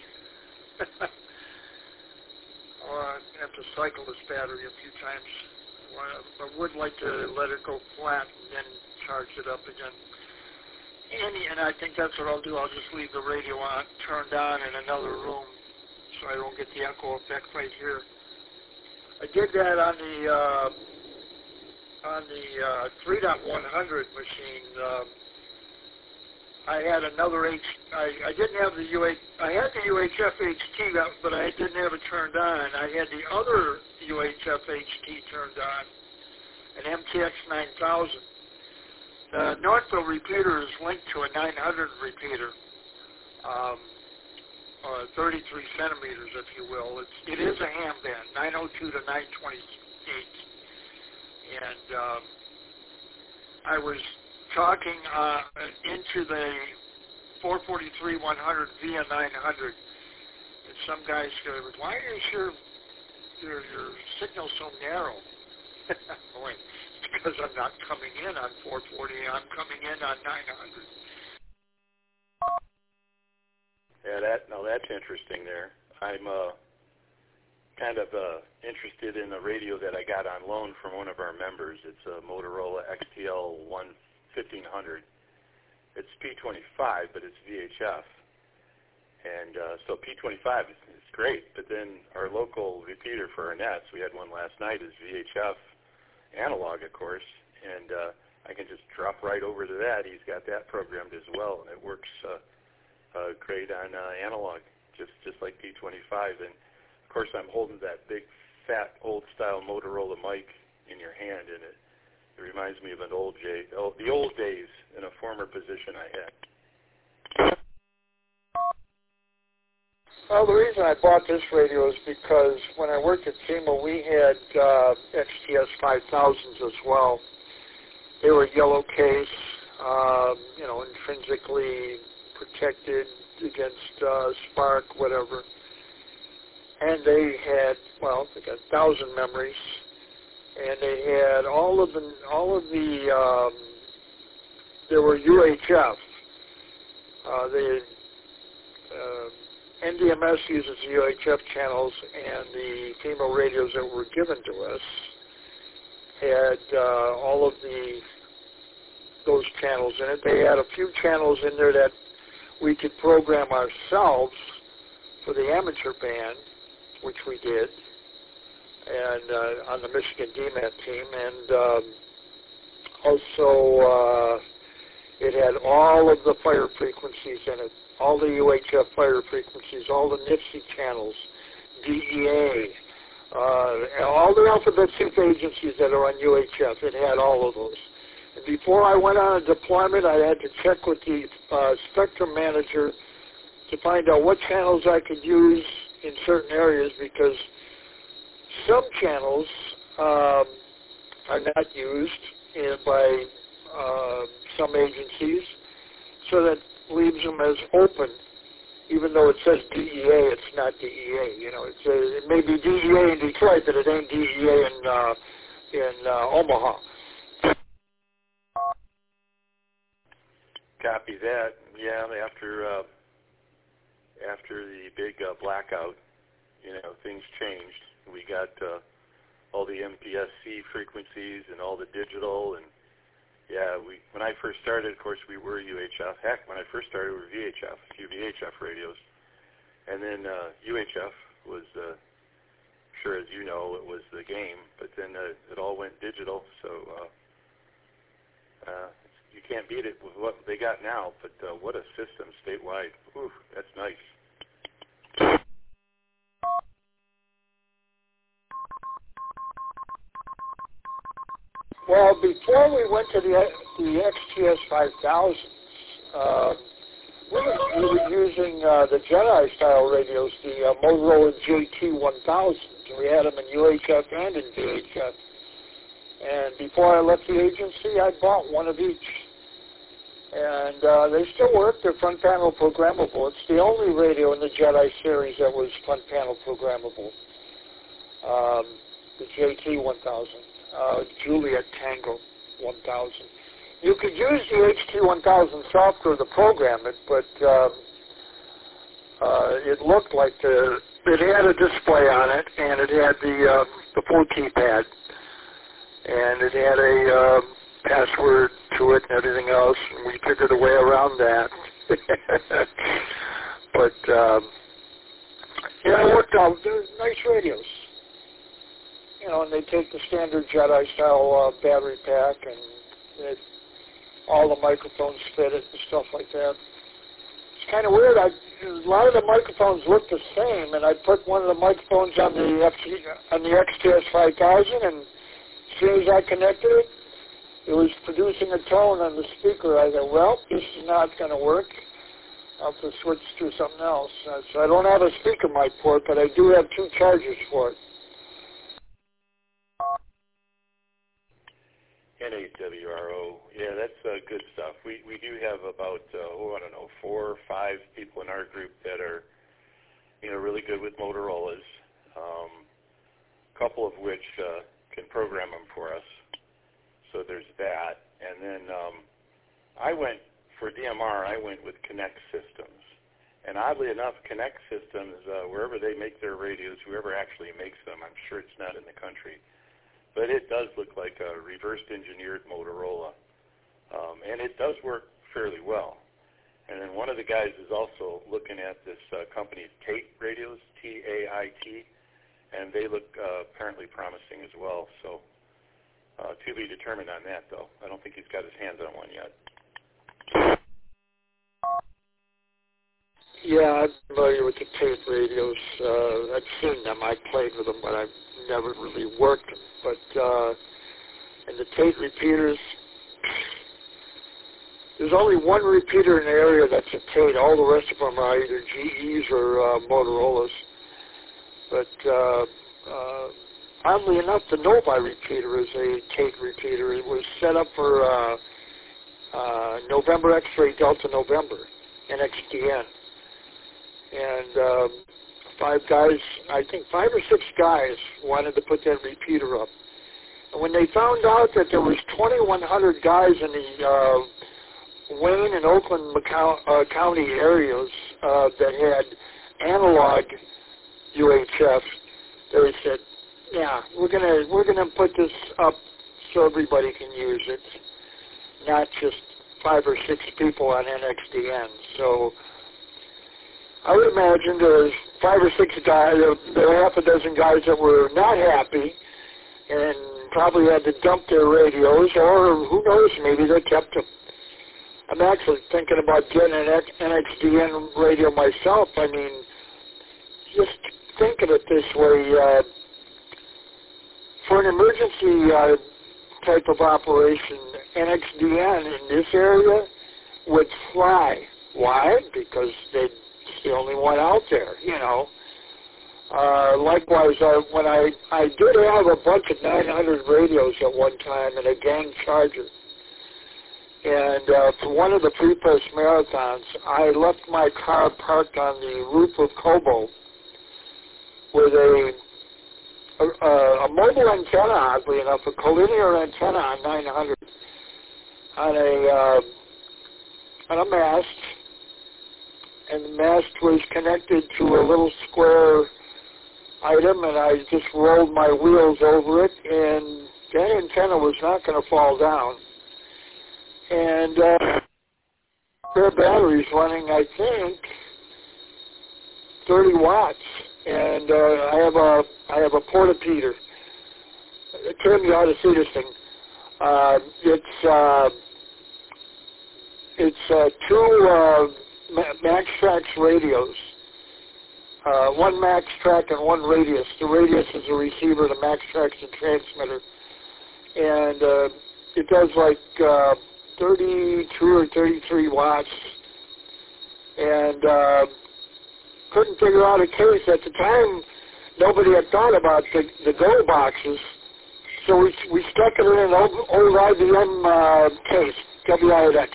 Or I'm going to have to cycle this battery a few times. I would like to let it go flat and then charge it up again. And, and I think that's what I'll do. I'll just leave the radio on, turned on in another room so I don't get the echo effect right here. I did that on the uh, on the uh, three point one hundred machine. Um, I had another H. I, I didn't have the U H. I had the U H F H T, but I didn't have it turned on. I had the other U H F H T turned on, an M T X nine thousand. The Northville repeater is linked to a nine hundred repeater, um, uh, thirty-three centimeters, if you will. It's, it is a ham band, nine oh two to nine twenty-eight. And um, I was talking uh, into the four forty-three one hundred via nine hundred, and some guys go, "Why is your your, your signal so narrow?" Boy, because I'm not coming in on four forty, I'm coming in on nine hundred. Yeah, that no, that's interesting there. I'm uh, kind of uh, interested in the radio that I got on loan from one of our members. It's a Motorola X T L fifteen hundred. It's P twenty-five, but it's V H F. And uh, so P twenty-five is, is great, but then our local repeater for our nets, we had one last night, is V H F analog, of course, and uh, I can just drop right over to that. He's got that programmed as well, and it works uh, uh, great on uh, analog, just just like P twenty-five. And of course, I'm holding that big, fat, old-style Motorola mic in your hand, and it, it reminds me of an old J, oh, the old days in a former position I had. Well, the reason I bought this radio is because when I worked at FEMA, we had uh, X T S five thousands as well. They were yellow case, um, you know, intrinsically protected against uh, spark, whatever. And they had, well, they got one thousand memories, and they had all of the, all of the, um, there were U H F. Uh, they uh, N D M S uses U H F channels, and the FEMA radios that were given to us had uh, all of the those channels in it. They had a few channels in there that we could program ourselves for the amateur band, which we did, and uh, on the Michigan D M A T team, and um, also uh, it had all of the fire frequencies in it. All the U H F fire frequencies, all the N I F C channels, D E A, uh, all the alphabet soup agencies that are on U H F. It had all of those. And before I went on a deployment, I had to check with the uh, spectrum manager to find out what channels I could use in certain areas, because some channels um, are not used in, by uh, some agencies, so that leaves them as open, even though it says D E A, it's not D E A. You know, it's a, it may be D E A in Detroit, but it ain't D E A in uh, in uh, Omaha. Copy that. Yeah, after uh, after the big uh, blackout, you know, things changed. We got uh, all the M P S C frequencies and all the digital, and yeah, we when I first started, of course, we were U H F. Heck, when I first started, we were V H F, a few V H F radios. And then uh, U H F was, uh, sure as you know, it was the game. But then uh, it all went digital, so uh, uh, you can't beat it with what they got now. But uh, what a system statewide. Ooh, that's nice. Well, before we went to the the X T S five thousands, uh, we, were, we were using uh, the Jedi-style radios, the uh, Motorola J T one thousand. We had them in U H F and in V H F. And before I left the agency, I bought one of each. And uh, they still work. They're front panel programmable. It's the only radio in the Jedi series that was front panel programmable, um, the J T one thousand. uh, Juliet Tango one thousand. You could use the H T one thousand software to program it, but um, uh, it looked like the, it had a display on it, and it had the uh, the full keypad, and it had a uh, password to it and everything else, and we figured a way around that. But um, yeah, it worked out. They're nice radios, you know, and they take the standard Jedi style uh, battery pack, and it, all the microphones fit it and stuff like that. It's kind of weird. I, a lot of the microphones look the same, and I put one of the microphones on the F C, on the X T S five thousand, and as soon as I connected it, it was producing a tone on the speaker. I thought, well, this is not going to work. I'll have to switch to something else. Uh, so I don't have a speaker mic port, but I do have two chargers for it. N eight W R O, yeah, that's uh, good stuff. We we do have about, uh, oh, I don't know, four or five people in our group that are, you know, really good with Motorola's, um, a couple of which uh, can program them for us. So there's that. And then um, I went, for D M R, I went with Connect Systems. And oddly enough, Connect Systems, uh, wherever they make their radios, whoever actually makes them, I'm sure it's not in the country, but it does look like a reversed engineered Motorola. Um, and it does work fairly well. And then one of the guys is also looking at this uh, company's Tate radios, T A I T, and they look uh, apparently promising as well. So uh, to be determined on that, though. I don't think he's got his hands on one yet. Yeah, I'm familiar with the Tate radios. Uh, I've seen them. I played with them, but I've never really worked them. But uh, and the Tate repeaters, there's only one repeater in the area that's a Tate. All the rest of them are either G Es or uh, Motorola's. But uh, uh, oddly enough, the Novi repeater is a Tate repeater. It was set up for uh, uh, November X-ray Delta November, N X D N. And um, five guys, I think five or six guys wanted to put that repeater up. And when they found out that there was twenty-one hundred guys in the uh, Wayne and Oakland Macau, uh, County areas uh, that had analog U H F, they said, "Yeah, we're gonna we're gonna put this up so everybody can use it, not just five or six people on N X D N." So I would imagine there's five or six guys, there are half a dozen guys that were not happy and probably had to dump their radios, or who knows, maybe they kept them. I'm actually thinking about getting an N X D N radio myself. I mean, just think of it this way. Uh, for an emergency uh, type of operation, N X D N in this area would fly. Why? Because they'd the only one out there, you know. Uh, likewise, uh, when I, I did have a bunch of nine hundred radios at one time and a gang charger. And uh, for one of the pre-press marathons, I left my car parked on the roof of Kobo with a, a, a mobile antenna, oddly enough, a collinear antenna on nine hundred on a, uh, on a mast. And the mast was connected to a little square item, and I just rolled my wheels over it, and that antenna was not going to fall down. And uh, their battery's running, I think, thirty watts, and uh, I have a I have a Portapeter. Tim, you ought to see this thing. Uh, it's uh, it's uh, two. Uh, MaxTrax radios, uh, one MaxTrax and one Radius. The Radius is a receiver, the MaxTrax is a transmitter. And uh, it does like uh, thirty-two or thirty-three watts. And uh, couldn't figure out a case. At the time, nobody had thought about the, the Go boxes. So we, we stuck it in an old, old I B M uh, case, W I X.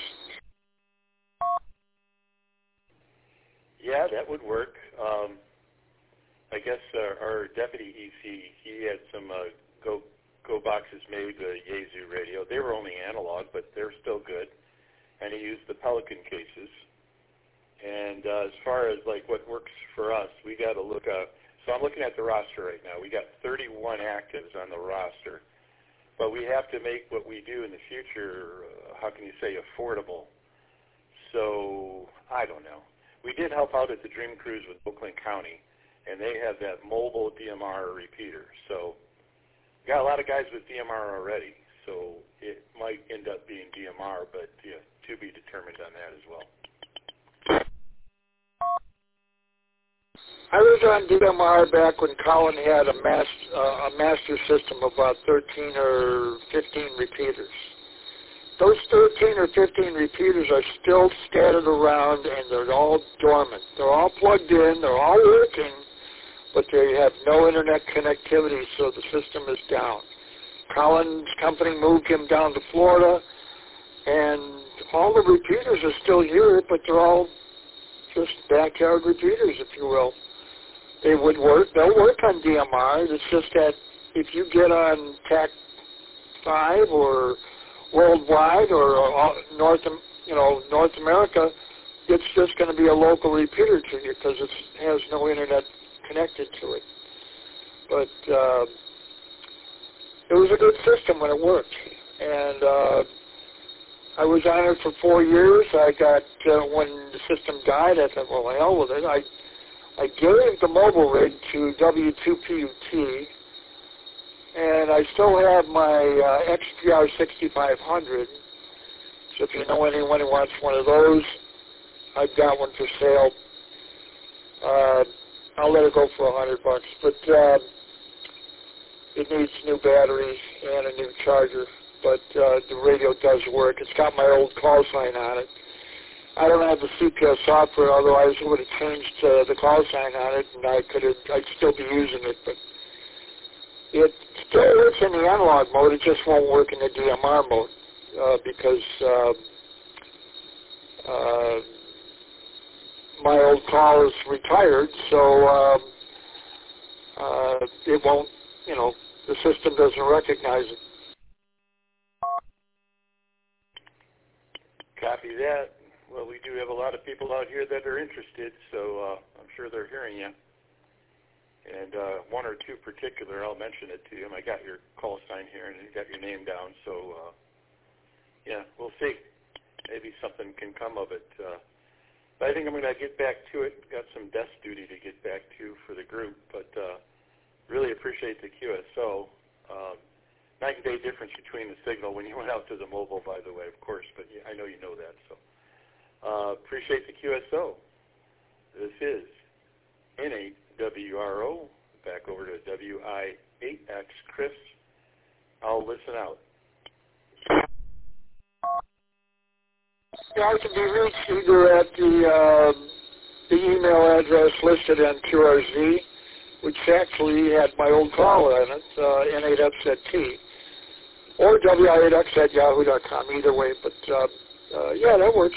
Yeah, that would work. Um, I guess uh, our deputy E C, he had some uh, Go GoBox's made the Yaesu radio. They were only analog, but they're still good. And he used the Pelican cases. And uh, as far as like what works for us, we got to look up. So I'm looking at the roster right now. We got thirty-one actives on the roster, but we have to make what we do in the future, uh, how can you say, affordable. So I don't know. We did help out at the Dream Cruise with Oakland County, and they have that mobile D M R repeater. So we got a lot of guys with D M R already, so it might end up being D M R, but yeah, to be determined on that as well. I was on D M R back when Colin had a, mas- uh, a master system of about thirteen or fifteen repeaters. Those thirteen or fifteen repeaters are still scattered around, and they're all dormant. They're all plugged in, they're all working, but they have no internet connectivity, so the system is down. Colin's company moved him down to Florida, and all the repeaters are still here, but they're all just backyard repeaters, if you will. They would work. They'll work on D M R. It's just that if you get on T A C five or worldwide or uh, North, you know, North America, it's just going to be a local repeater to you because it has no internet connected to it. But uh, it was a good system when it worked, and uh, I was on it for four years. I got uh, when the system died, I thought, well, hell with it. I I gave the mobile rig to W two P U T, and I still have my uh, X P R sixty-five hundred. So if you know anyone who wants one of those, I've got one for sale. Uh, I'll let it go for a hundred bucks, but uh, it needs new batteries and a new charger. But uh, the radio does work. It's got my old call sign on it. I don't have the C P S software, otherwise I would have changed uh, the call sign on it, and I could have, I'd still be using it. But it still works in the analog mode. It just won't work in the D M R mode uh, because uh, uh, my old call is retired, so um, uh, it won't. You know, the system doesn't recognize it. Copy that. Well, we do have a lot of people out here that are interested, so uh, I'm sure they're hearing you. And uh, one or two particular, I'll mention it to you. I got your call sign here, and you got your name down. So, uh, yeah, we'll see. Maybe something can come of it. Uh, but I think I'm going to get back to it. Got some desk duty to get back to for the group, but uh, really appreciate the Q S O. Um, night and day difference between the signal when you went out to the mobile, by the way, of course, but I know you know that, so. Uh, appreciate the Q S O. This is N A W R O. Back over to W I eight X. Chris, I'll listen out. Yeah, I can be reached either at the, uh, the email address listed on Q R Z, which actually had my old call on it, uh, N eight F Z T, or W I eight X at yahoo dot com, either way. But, uh, uh, yeah, that works.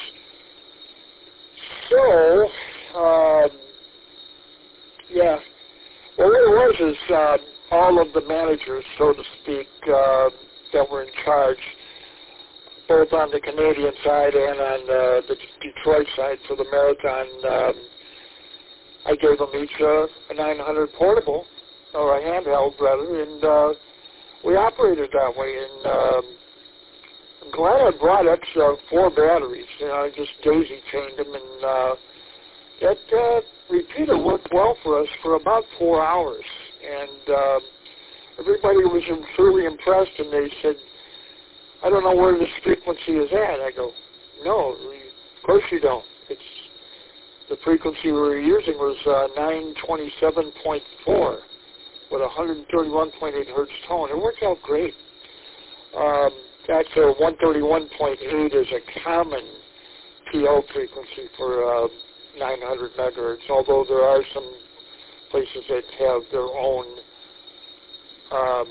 So, uh, yeah, well, what it was is uh, all of the managers, so to speak, uh, that were in charge, both on the Canadian side and on uh, the Detroit side for the marathon, um, I gave them each uh, a nine hundred portable, or a handheld rather, and uh, we operated that way. And um, I'm glad I brought extra four batteries. You know, I just daisy-chained them, and uh, that uh, repeater worked well for us for about four hours. And uh, everybody was truly impressed, and they said, I don't know where this frequency is at. I go, no, we, of course you don't. It's the frequency we were using was uh, nine twenty-seven point four with one thirty-one point eight hertz tone. It worked out great. Um, Actually, one thirty-one point eight is a common P O frequency for uh, nine hundred megahertz, although there are some places that have their own um,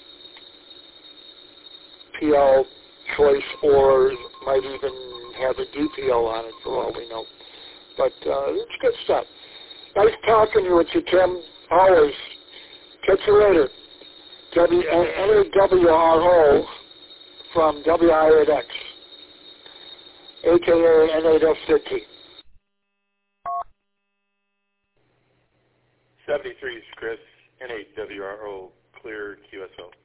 P L choice, or might even have a D P L on it for all we know. But uh, it's good stuff. Nice talking to you, Tim. Always. Catch you later. W, N A W R O from W I eight X, a k a. N eight F fifty. seventy-three is Chris, N eight W R O, clear Q S O.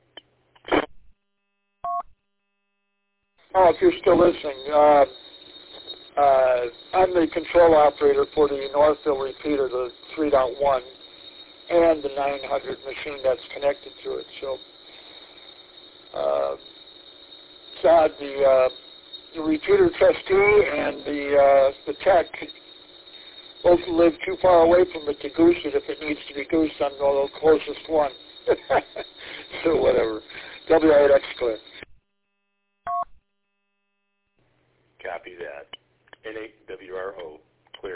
Oh, if you're still listening, uh, uh, I'm the control operator for the Northville repeater, the three point one, and the nine hundred machine that's connected to it. So, uh, Todd, the, uh, the repeater trustee and the uh, the tech both live too far away from it to goose it. If it needs to be goosed, I'm the closest one. So whatever. W I eight X clear. Copy that. N eight W R O, clear.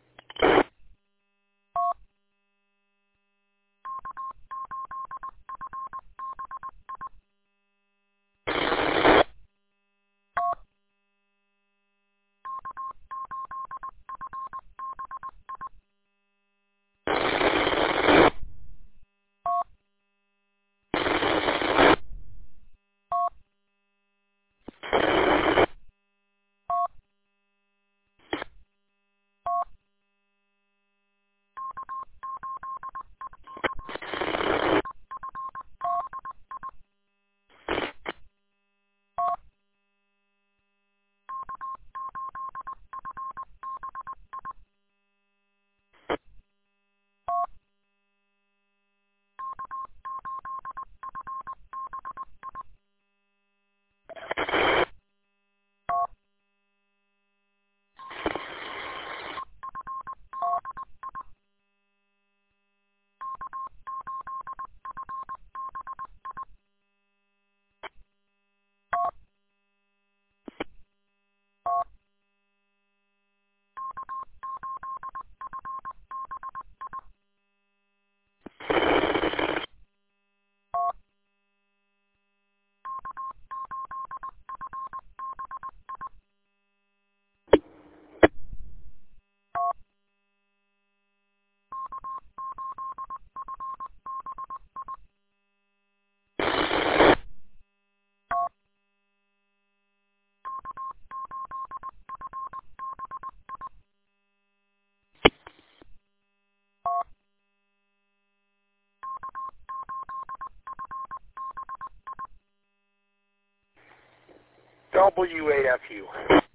W A F U.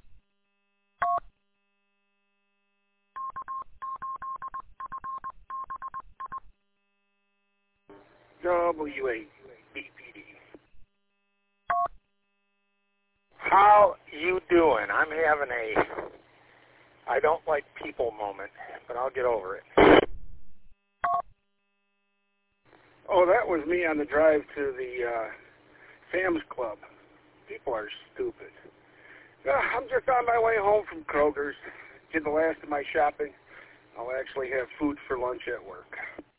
W A B P D. How you doing? I'm having a I don't like people moment, but I'll get over it. Oh, that was me on the drive to the uh, Sam's Club. People are stupid. Uh, I'm just on my way home from Kroger's. Did the last of my shopping. I'll actually have food for lunch at work.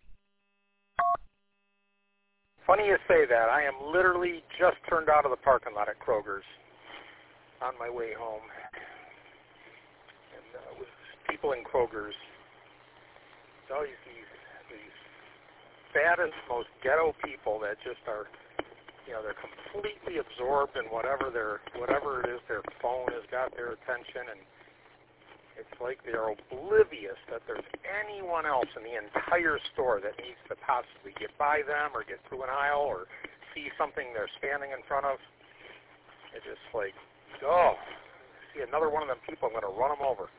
Funny you say that. I am literally just turned out of the parking lot at Kroger's on my way home. And uh, with people in Kroger's, it's always these, these fattest, most ghetto people that just are, you know, they're completely absorbed in whatever their whatever it is their phone has got their attention, and it's like they're oblivious that there's anyone else in the entire store that needs to possibly get by them or get through an aisle or see something they're standing in front of. It's just like, oh, see another one of them people, I'm going to run them over.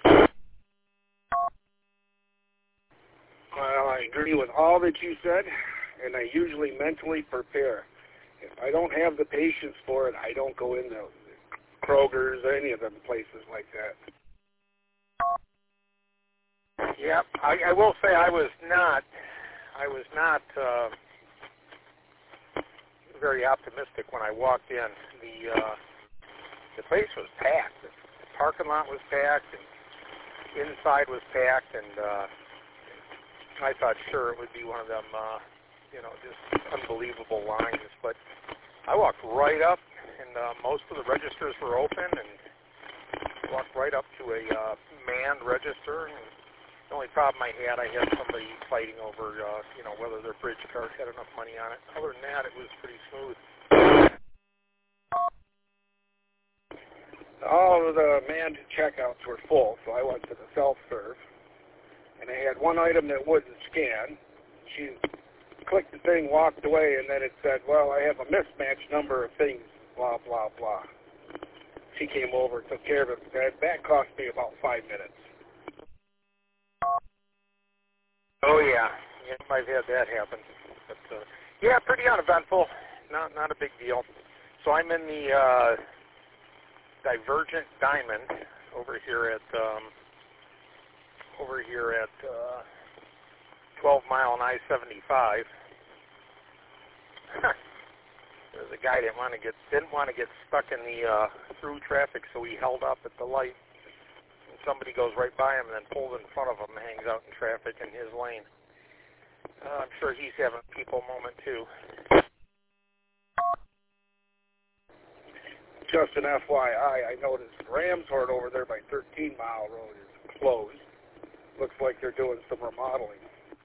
Well, I agree with all that you said, and I usually mentally prepare. If I don't have the patience for it, I don't go into Kroger's or any of them places like that. Yep, I, I will say I was not, I was not uh, very optimistic when I walked in. The uh, the place was packed. The parking lot was packed, and inside was packed, and uh, I thought sure it would be one of them. Uh, you know, just unbelievable lines. But I walked right up, and uh, most of the registers were open, and walked right up to a uh, manned register, and The only problem I had, I had somebody fighting over, uh, you know, whether their bridge card had enough money on it. Other than that, it was pretty smooth. All of the manned checkouts were full, so I went to the self-serve. And I had one item that wouldn't scan. She clicked the thing, walked away, and then it said, well, I have a mismatched number of things, blah, blah, blah. She came over, took care of it. That, that cost me about five minutes. Oh, yeah. Yeah, I've had that happen. But, uh, yeah, pretty uneventful. Not not a big deal. So I'm in the uh, Divergent Diamond over here at um, over here at uh, twelve mile and I seventy-five. There's a guy that want to get didn't want to get stuck in the uh, through traffic, so he held up at the light. Somebody goes right by him and then pulls in front of him and hangs out in traffic in his lane. Uh, I'm sure he's having a people moment, too. Just an F Y I, I noticed Ramshorn over there by thirteen mile road is closed. Looks like they're doing some remodeling.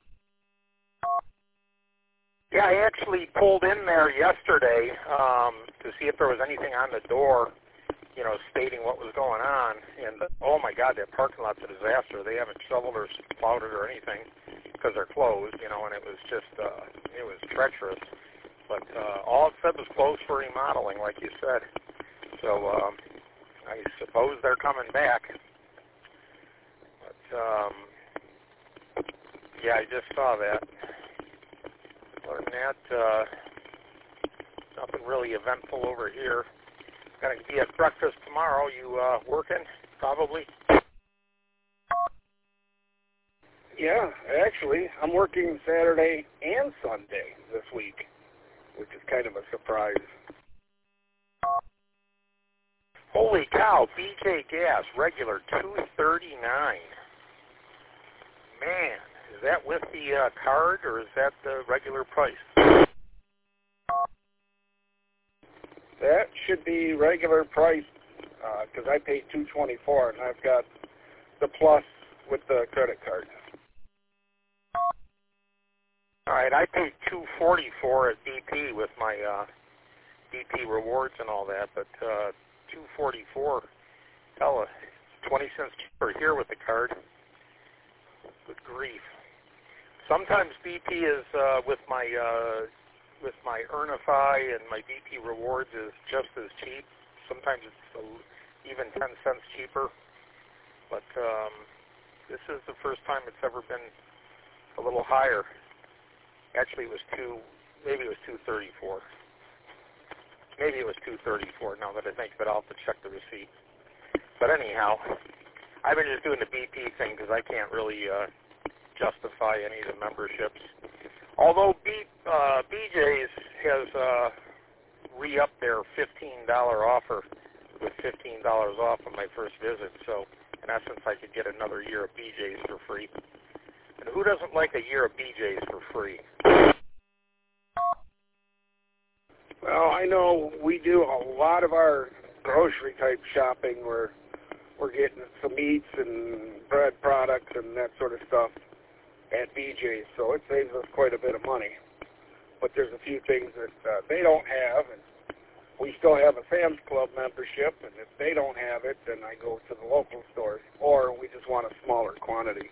Yeah, I actually pulled in there yesterday um, to see if there was anything on the door, you know, stating what was going on, and oh my God, that parking lot's a disaster. They haven't shoveled or plowed it or anything because they're closed, you know, and it was just, uh, it was treacherous. But uh, all it said was closed for remodeling, like you said. So um, I suppose they're coming back. But um, yeah, I just saw that. Other than that, uh, nothing really eventful over here. Going to be at breakfast tomorrow. You uh, working, probably? Yeah, actually, I'm working Saturday and Sunday this week, which is kind of a surprise. Holy cow, B J Gas, regular two thirty-nine. Man, is that with the uh, card, or is that the regular price? That should be regular price because uh, I paid two twenty-four, and I've got the plus with the credit card. All right, I paid two forty-four at B P with my uh, B P rewards and all that, but uh, two forty-four, hell, twenty cents cheaper here with the card. Good grief. Sometimes B P is uh, with my uh, with my Earnify and my B P rewards is just as cheap. Sometimes it's a, even ten cents cheaper. But um, this is the first time it's ever been a little higher. Actually, it was two. Maybe it was two thirty-four. Maybe it was two thirty-four. Now that I think of it, I'll have to check the receipt. But anyhow, I've been just doing the B P thing because I can't really uh, justify any of the memberships. Although B, uh, B J's has uh, re-upped their fifteen dollar offer with fifteen dollars off on my first visit. So in essence, I could get another year of B J's for free. And who doesn't like a year of B J's for free? Well, I know we do a lot of our grocery type shopping where we're getting some meats and bread products and that sort of stuff at B J's, so it saves us quite a bit of money. But there's a few things that uh, they don't have, and we still have a Sam's Club membership, and if they don't have it, then I go to the local stores, or we just want a smaller quantity.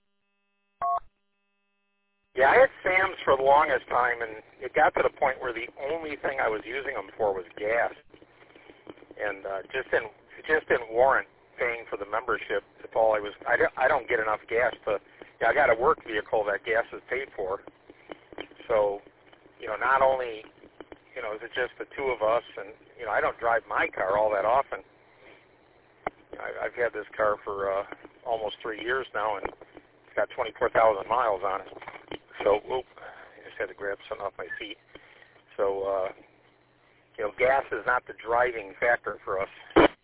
Yeah, I had Sam's for the longest time, and it got to the point where the only thing I was using them for was gas, and uh, just didn't it just didn't warrant paying for the membership. If all I was, I don't, I don't get enough gas to. Yeah, I got a work vehicle that gas is paid for, so you know, not only you know is it just the two of us, and you know, I don't drive my car all that often. I, I've had this car for uh, almost three years now, and it's got twenty-four thousand miles on it. So, oop, I just had to grab something off my seat. So, uh, you know, gas is not the driving factor for us.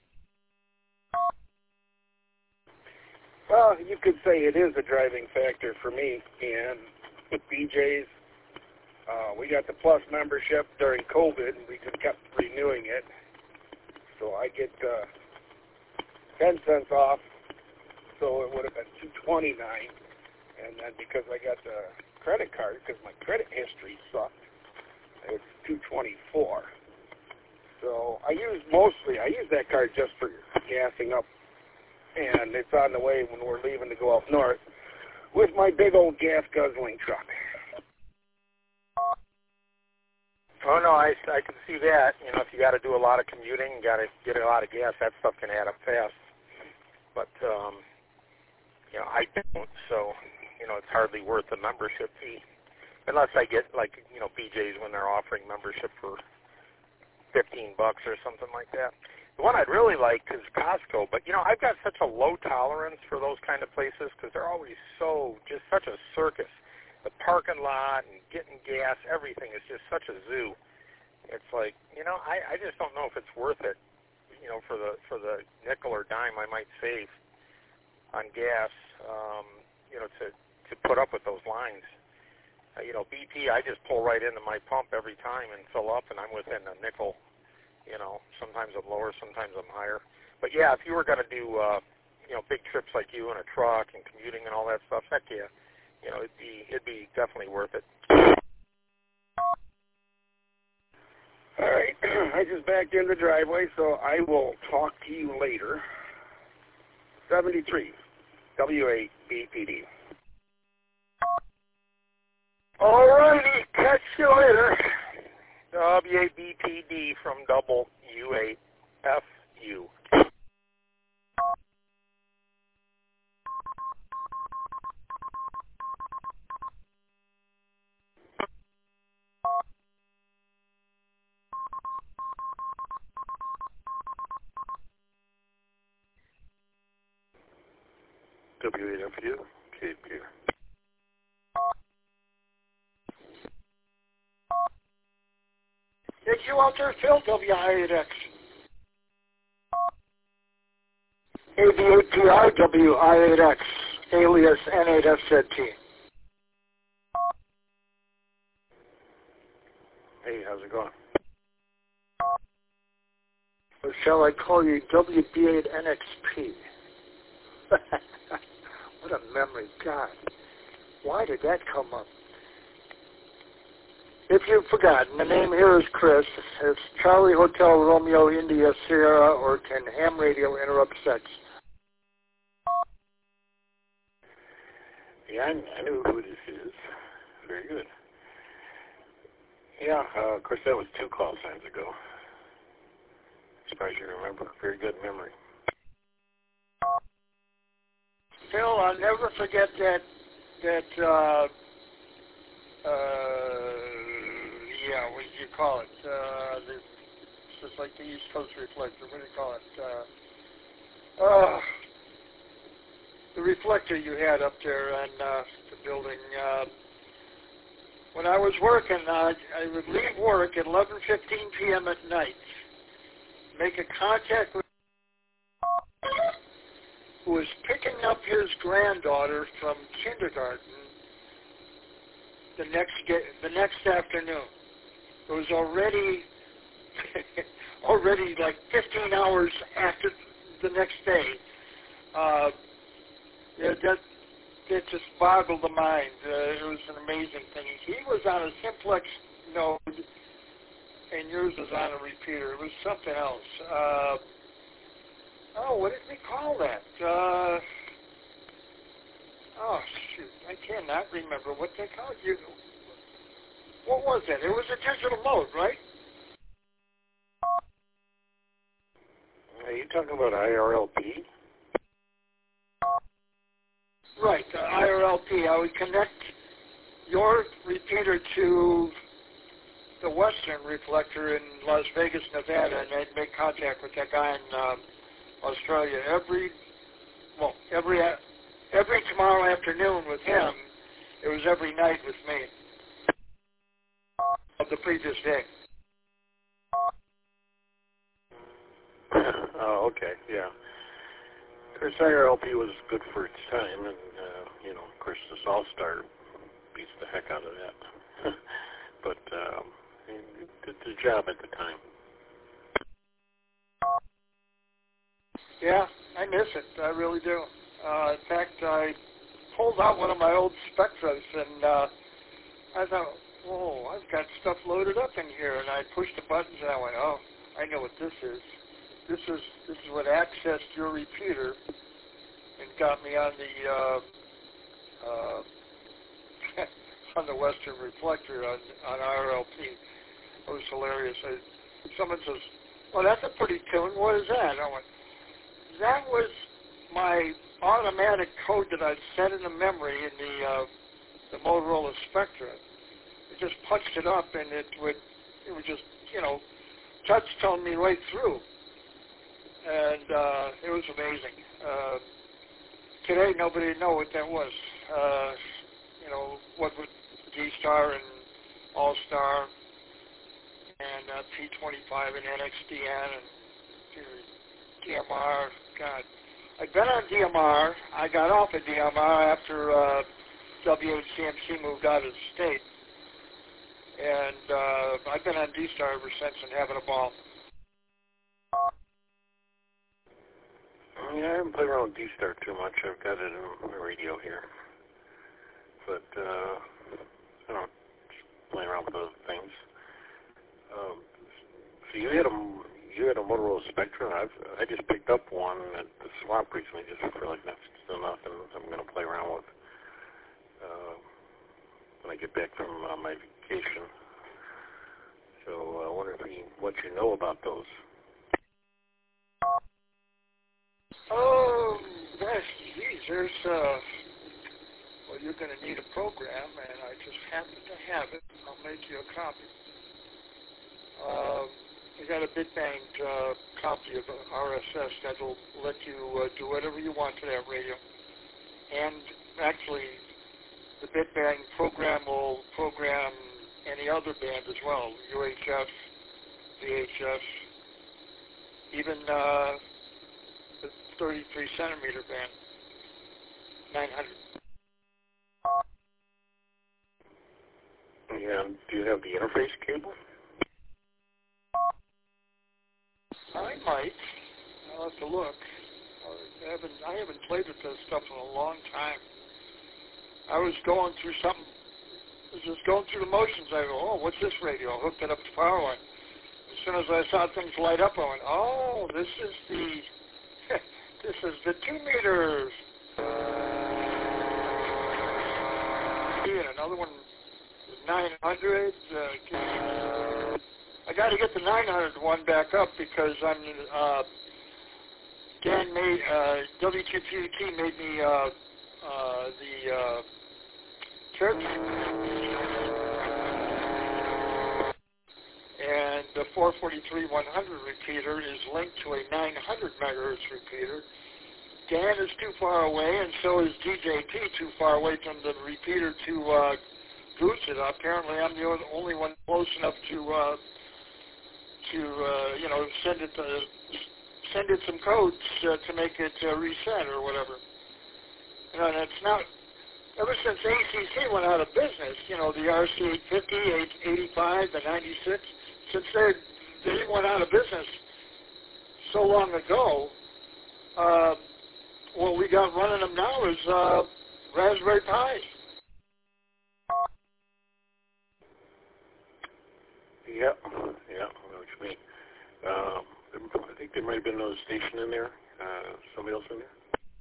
Well, you could say it is a driving factor for me. And with B J's, uh, we got the Plus membership during COVID, and we just kept renewing it. So I get uh, ten cents off so it would have been two twenty-nine. And then because I got the credit card, because my credit history sucked, it's two twenty-four. So I use mostly, I use that card just for gassing up, and it's on the way when we're leaving to go up north with my big old gas guzzling truck. Oh, no, I, I can see that. You know, if you got to do a lot of commuting, got to get a lot of gas, that stuff can add up fast. But, um, you know, I don't, so, you know, it's hardly worth the membership fee. Unless I get, like, you know, B J's when they're offering membership for fifteen bucks or something like that. The one I'd really like is Costco, but, you know, I've got such a low tolerance for those kind of places because they're always so, just such a circus. The parking lot and getting gas, everything is just such a zoo. It's like, you know, I, I just don't know if it's worth it, you know, for the for the nickel or dime I might save on gas, um, you know, to, to put up with those lines. Uh, you know, B P, I just pull right into my pump every time and fill up, and I'm within a nickel. You know, sometimes I'm lower, sometimes I'm higher. But, yeah, if you were going to do, uh, you know, big trips like you in a truck and commuting and all that stuff, heck yeah. You know, it'd be it'd be definitely worth it. All right, I just backed in the driveway, so I will talk to you later. seventy-three, W eight B P D. All righty, catch you later. W eight B P D from double U eight F U. W eight F U, Cape Gear. Did you out there, Phil? W I eight X. A D eight P R W I eight X, alias N eight F Z T. Hey, how's it going? Or shall I call you W B eight N X P? What a memory, God. Why did that come up? If you've forgotten, the name here is Chris. It's Charlie Hotel Romeo India Sierra, or can ham radio interrupt sex? Yeah, I, I knew who this is. Very good. Yeah, uh, of course, that was two call signs ago. Surprised you remember. Very good memory. Phil, I'll never forget that, that, uh, uh, yeah, what do you call it? Uh, the, it's just like the East Coast reflector. What do you call it? Uh, uh, the reflector you had up there on uh, the building. Uh, when I was working, uh, I would leave work at eleven fifteen p.m. at night, make a contact with who was picking up his granddaughter from kindergarten the next the next afternoon. It was already already like fifteen hours after the next day. Uh, yeah, that that just boggled the mind. Uh, it was an amazing thing. He was on a simplex node, and yours was on a repeater. It was something else. Uh, oh, what did we call that? Uh, oh shoot, I cannot remember what they called you. What was it? It was a digital mode, right? Are you talking about I R L P? Right, uh, I R L P. I would connect your repeater to the Western reflector in Las Vegas, Nevada, and I'd make contact with that guy in um, Australia every, well, every every tomorrow afternoon with him. It was every night with me of the previous day. Oh, okay, yeah. Of course, I R L P was good for its time, and, uh, you know, of course, this All-Star beats the heck out of that. But um, it did the job at the time. Yeah, I miss it. I really do. Uh, in fact, I pulled out one of my old Spectras, and uh, I thought, whoa, I've got stuff loaded up in here. And I pushed the buttons, and I went, oh, I know what this is. This is this is what accessed your repeater and got me on the uh, uh, on the Western Reflector on, on R L P. It was hilarious. I, someone says, well, that's a pretty tune. What is that? I went, that was my automatic code that I'd set in the memory in the uh, the Motorola Spectra. It just punched it up, and it would it would just, you know, touch tone me right through. And uh, it was amazing. Uh, today, nobody would know what that was. Uh, you know, what would D-Star and All-Star and uh, P twenty-five and N X D N and D M R. God, I'd been on D M R. I got off of D M R after uh, W H C M C moved out of the state. And uh, I've been on D-Star ever since and having a ball. Yeah, I haven't played around with D-Star too much. I've got it on my radio here. But, uh, I don't know, just playing around with other things. Um, so you had a, you had a Motorola Spectra. I've, I just picked up one at the swamp recently just for like next to nothing. I'm going to play around with uh, when I get back from uh, my vacation. So I wonder if you, what you know about those. Oh, gosh, geez, there's, uh, well, you're going to need a program, and I just happen to have it. I'll make you a copy. Um, you got a bit-banged uh, copy of R S S that will let you uh, do whatever you want to that radio. And actually, the bit-bang program will program any other band as well, U H F, V H F, even uh, the thirty-three centimeter band, nine hundred. Yeah, do you have the interface cable? I might. I'll have to look. I haven't, I haven't played with this stuff in a long time. I was going through something, I was just going through the motions. I go, oh, what's this radio? I hooked it up to power line. As soon as I saw things light up, I went, oh, this is the, this is the two meters. And another one is nine hundred. Uh, I got to get the nine hundred one back up because I'm, uh, Dan made, uh, W two P T made me, uh, uh, the, uh, church. And the four forty-three one hundred repeater is linked to a nine hundred megahertz repeater. Dan is too far away, and so is D J P too far away from the repeater to, uh, goose it. Apparently I'm the only one close enough to, uh, to, uh, you know, send it to, send it some codes uh, to make it uh, reset or whatever. You know, and it's not, ever since A C C went out of business, you know, the R C eight fifty, eight eighty-five, the ninety-six, since they they went out of business so long ago, uh, what we got running them now is uh, Raspberry Pi. Yeah, yeah, I know what you mean. Um, I think there might have been another station in there. Uh, somebody else in there?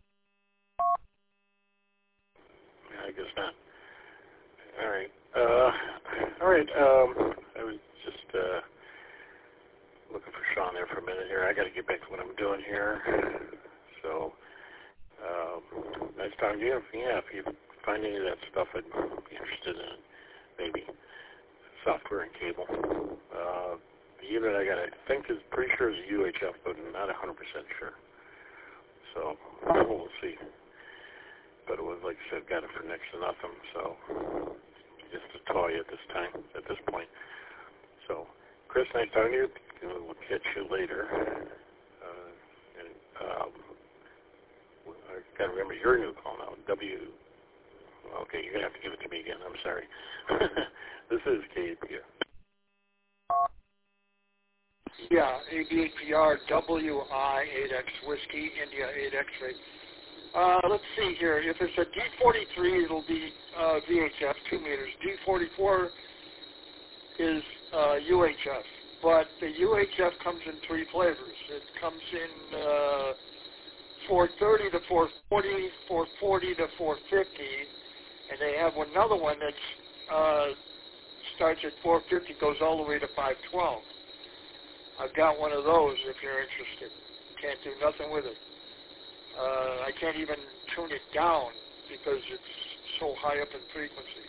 Yeah, I guess not. All right. Uh, all right. Um, I was just uh, looking for Sean there for a minute here. I got to get back to what I'm doing here. So, um, nice talking to you. Yeah, if you find any of that stuff, I'd be interested in maybe software and cable. Uh, the unit I got, I think, is pretty sure is U H F, but not one hundred percent sure. So, we'll see. But it was, like I said, got it for next to nothing, so just a toy at this time, at this point. So, Chris, nice talking to you. We'll catch you later. Uh, and, um, I got to remember your new call now. W. Okay, you're going to have to give it to me again. I'm sorry. This is K A P R. Yeah, A B A P R, W I eight X Whiskey, India eight X-ray. Uh, let's see here. If it's a D forty-three, it'll be uh, V H F, two meters. D forty-four is uh, U H F. But the U H F comes in three flavors. It comes in uh, four thirty to four forty, four forty to four fifty, and they have another one that uh, starts at four fifty, goes all the way to five twelve. I've got one of those if you're interested. Can't do nothing with it. Uh, I can't even tune it down because it's so high up in frequency.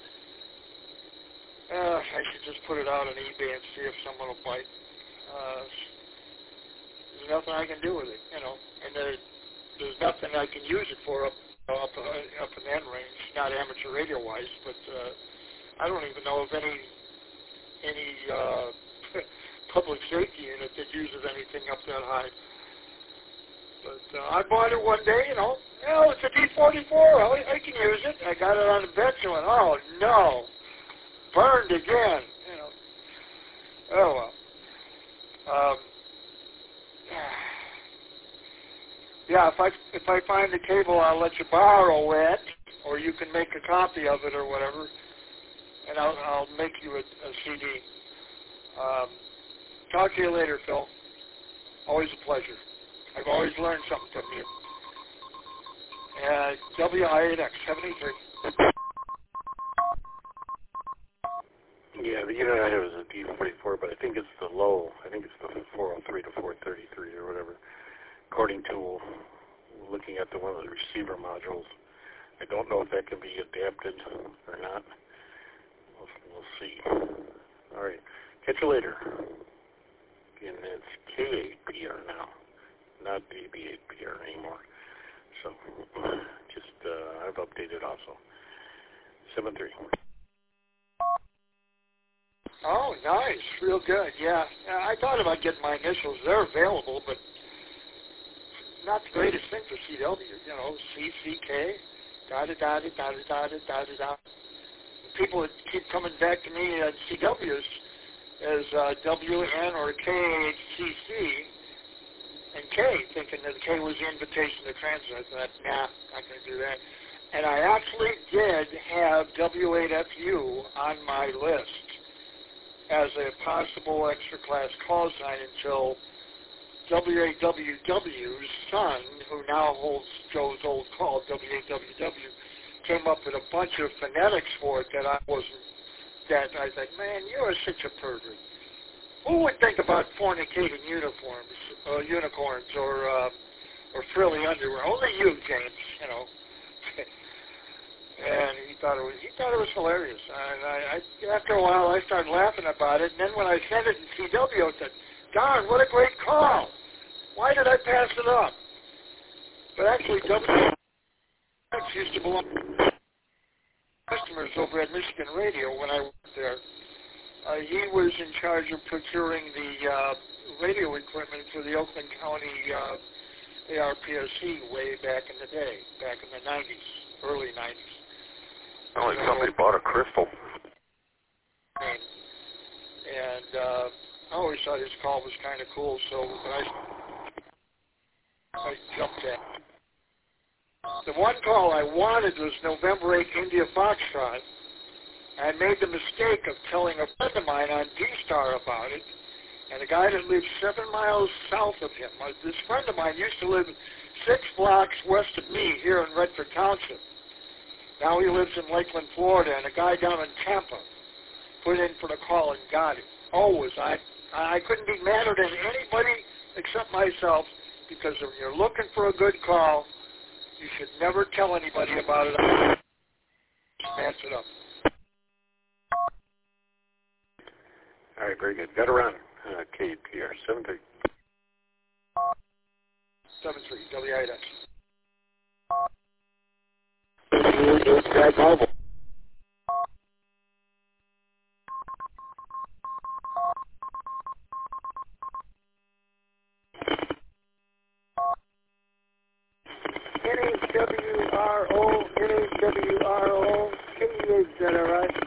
Uh, I should just put it out on eBay and see if someone will bite. Uh, there's nothing I can do with it, you know. And there, there's nothing I can use it for up up, uh, up in end range, not amateur radio-wise, but uh, I don't even know of any any uh, public safety unit that uses anything up that high. But uh, I bought it one day, you know. Oh, it's a D forty-four. I, I can use it. I got it on the bench and went, oh, no. Burned again, you know. Oh, well. Um, yeah, if I, if I find the cable, I'll let you borrow it, or you can make a copy of it or whatever, and I'll, I'll make you a, a C D. Um, talk to you later, Phil. Always a pleasure. I've always learned something from you. Uh, W I eight X, seventy-three. Yeah, the unit I have is a D forty-four, but I think it's the low. I think it's the four oh three to four thirty-three or whatever. According to looking at the one of the receiver modules, I don't know if that can be adapted or not. We'll, we'll see. All right. Catch you later. Again, it's K eight P R now, not D B eight P R anymore. So, just, uh, I've updated also. seven three. Oh, nice. Real good, yeah. I thought about getting my initials. They're available, but not the greatest thing for C W. You know, C C K, da-da-da-da-da-da-da-da-da. People that keep coming back to me at C Ws as uh, W N or K H C C and K, thinking that K was the invitation to transit. I thought, nah, not going to do that. And I actually did have W eight F U on my list as a possible extra class call sign until W A W W's son, who now holds Joe's old call, W A W W, came up with a bunch of phonetics for it that I wasn't, that I thought, man, you are such a pervert. Who would think about fornicating uniforms, uh, unicorns, or uh, or frilly underwear? Only you, James, you know. And he thought it was he thought it was hilarious. And I, I, after a while, I started laughing about it. And then when I sent it in C W, I said, "Darn, what a great call! Why did I pass it up?" But actually, W X used to belong to customers over at Michigan Radio when I worked there. Uh, he was in charge of procuring the uh, radio equipment for the Oakland County uh, A R P S C way back in the day, back in the nineties, early nineties. Oh, like somebody bought a crystal. And, and uh, I always thought his call was kind of cool, so I, I jumped at it. The one call I wanted was November eighth India Foxtrot. I made the mistake of telling a friend of mine on D-Star about it, and a guy that lives seven miles south of him. This friend of mine used to live six blocks west of me here in Redford Township. Now he lives in Lakeland, Florida, and a guy down in Tampa put in for the call and got it. Always. I I couldn't be madder than anybody except myself, because if you're looking for a good call, you should never tell anybody about it. Snatch it up. All right, very good. Got around uh, K P R seven three. seven three, W I X. Mobile. N H W R O, N H W R O, K H Z R I.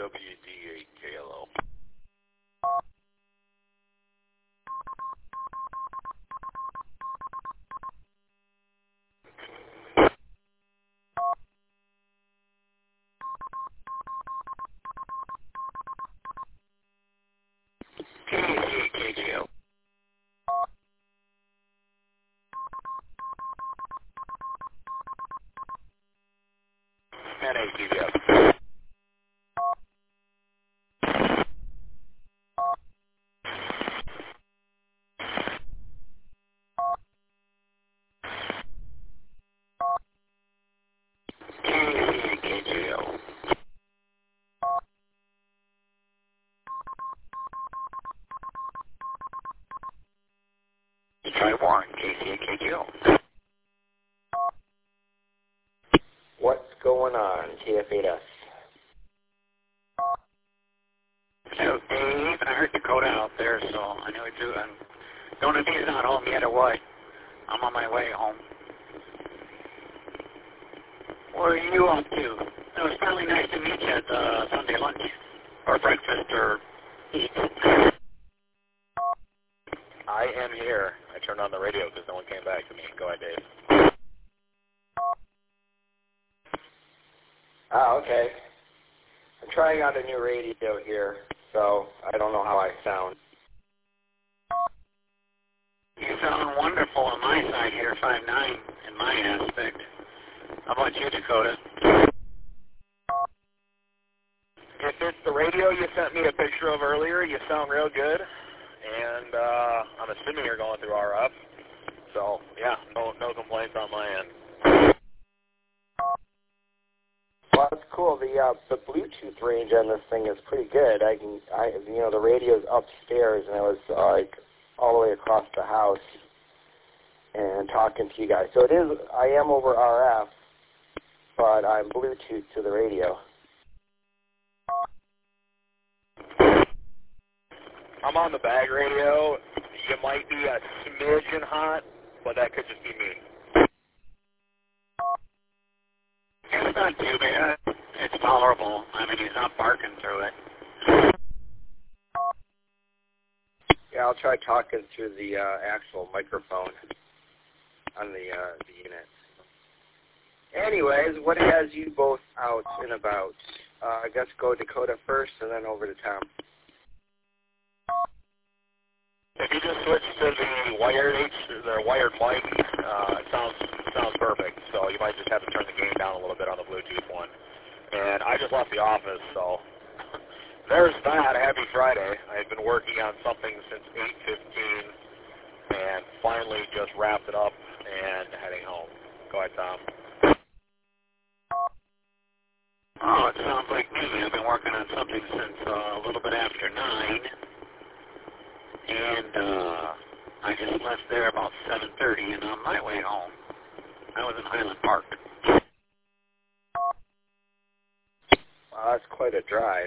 W D eight K L O. K C A K G O. And A T V F. K C A K G O. Try Warren, K C A K G O. What's going on, K F eight S? So, Dave, I heard Dakota out there, so I knew it too. I'm going to be not home yet or what? I'm on my way home. What are you up to? It was probably nice to meet you at the Sunday lunch, or breakfast, or eat. I am here. I turned on the radio because no one came back to me. Go ahead, Dave. Ah, okay. I'm trying out a new radio here, so I don't know how I sound. You sound wonderful on my side here, five nine, in my aspect. How about you, Dakota? If it's the radio you sent me a picture of earlier, you sound real good. And uh, I'm assuming you're going through R F. So, yeah, no no complaints on my end. Well, that's cool. The uh, the Bluetooth range on this thing is pretty good. I can, I you know, the radio's upstairs, and I was uh, like all the way across the house and talking to you guys. So it is. I am over R F, but I'm Bluetooth to the radio. I'm on the bag radio. You might be a smidgen hot, but that could just be me. It's not too bad. It's tolerable. I mean, he's not barking through it. Yeah, I'll try talking through the uh, actual microphone on the uh, the unit. Anyways, what has you both out and about? Uh, I guess go Dakota first, and then over to Tom. If you just switch to the wired H, the wired mic, uh, it sounds sounds perfect. So you might just have to turn the gain down a little bit on the Bluetooth one. And I just left the office, so there's that. Happy Friday. I've been working on something since eight fifteen, and finally just wrapped it up and heading home. Go ahead, Tom. Oh, it sounds like me. I've been working on something since uh, a little bit after nine. And uh, I just left there about seven thirty, and on my way home, I was in Highland Park. Wow, that's quite a drive.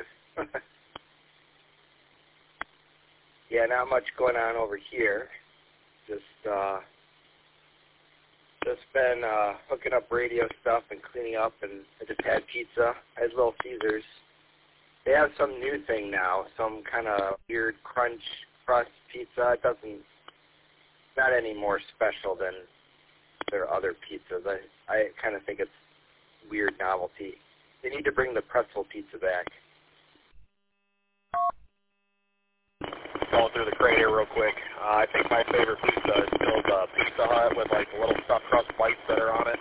Yeah, not much going on over here. Just uh, just been uh, hooking up radio stuff and cleaning up, and I just had pizza. I had Little Caesars. They have some new thing now, some kind of weird crunch crust pizza. It doesn't, not any more special than their other pizzas. I, I kind of think it's weird novelty. They need to bring the pretzel pizza back. Going through the crate here real quick. Uh, I think my favorite pizza is still the Pizza Hut with like the little stuffed crust bites that are on it.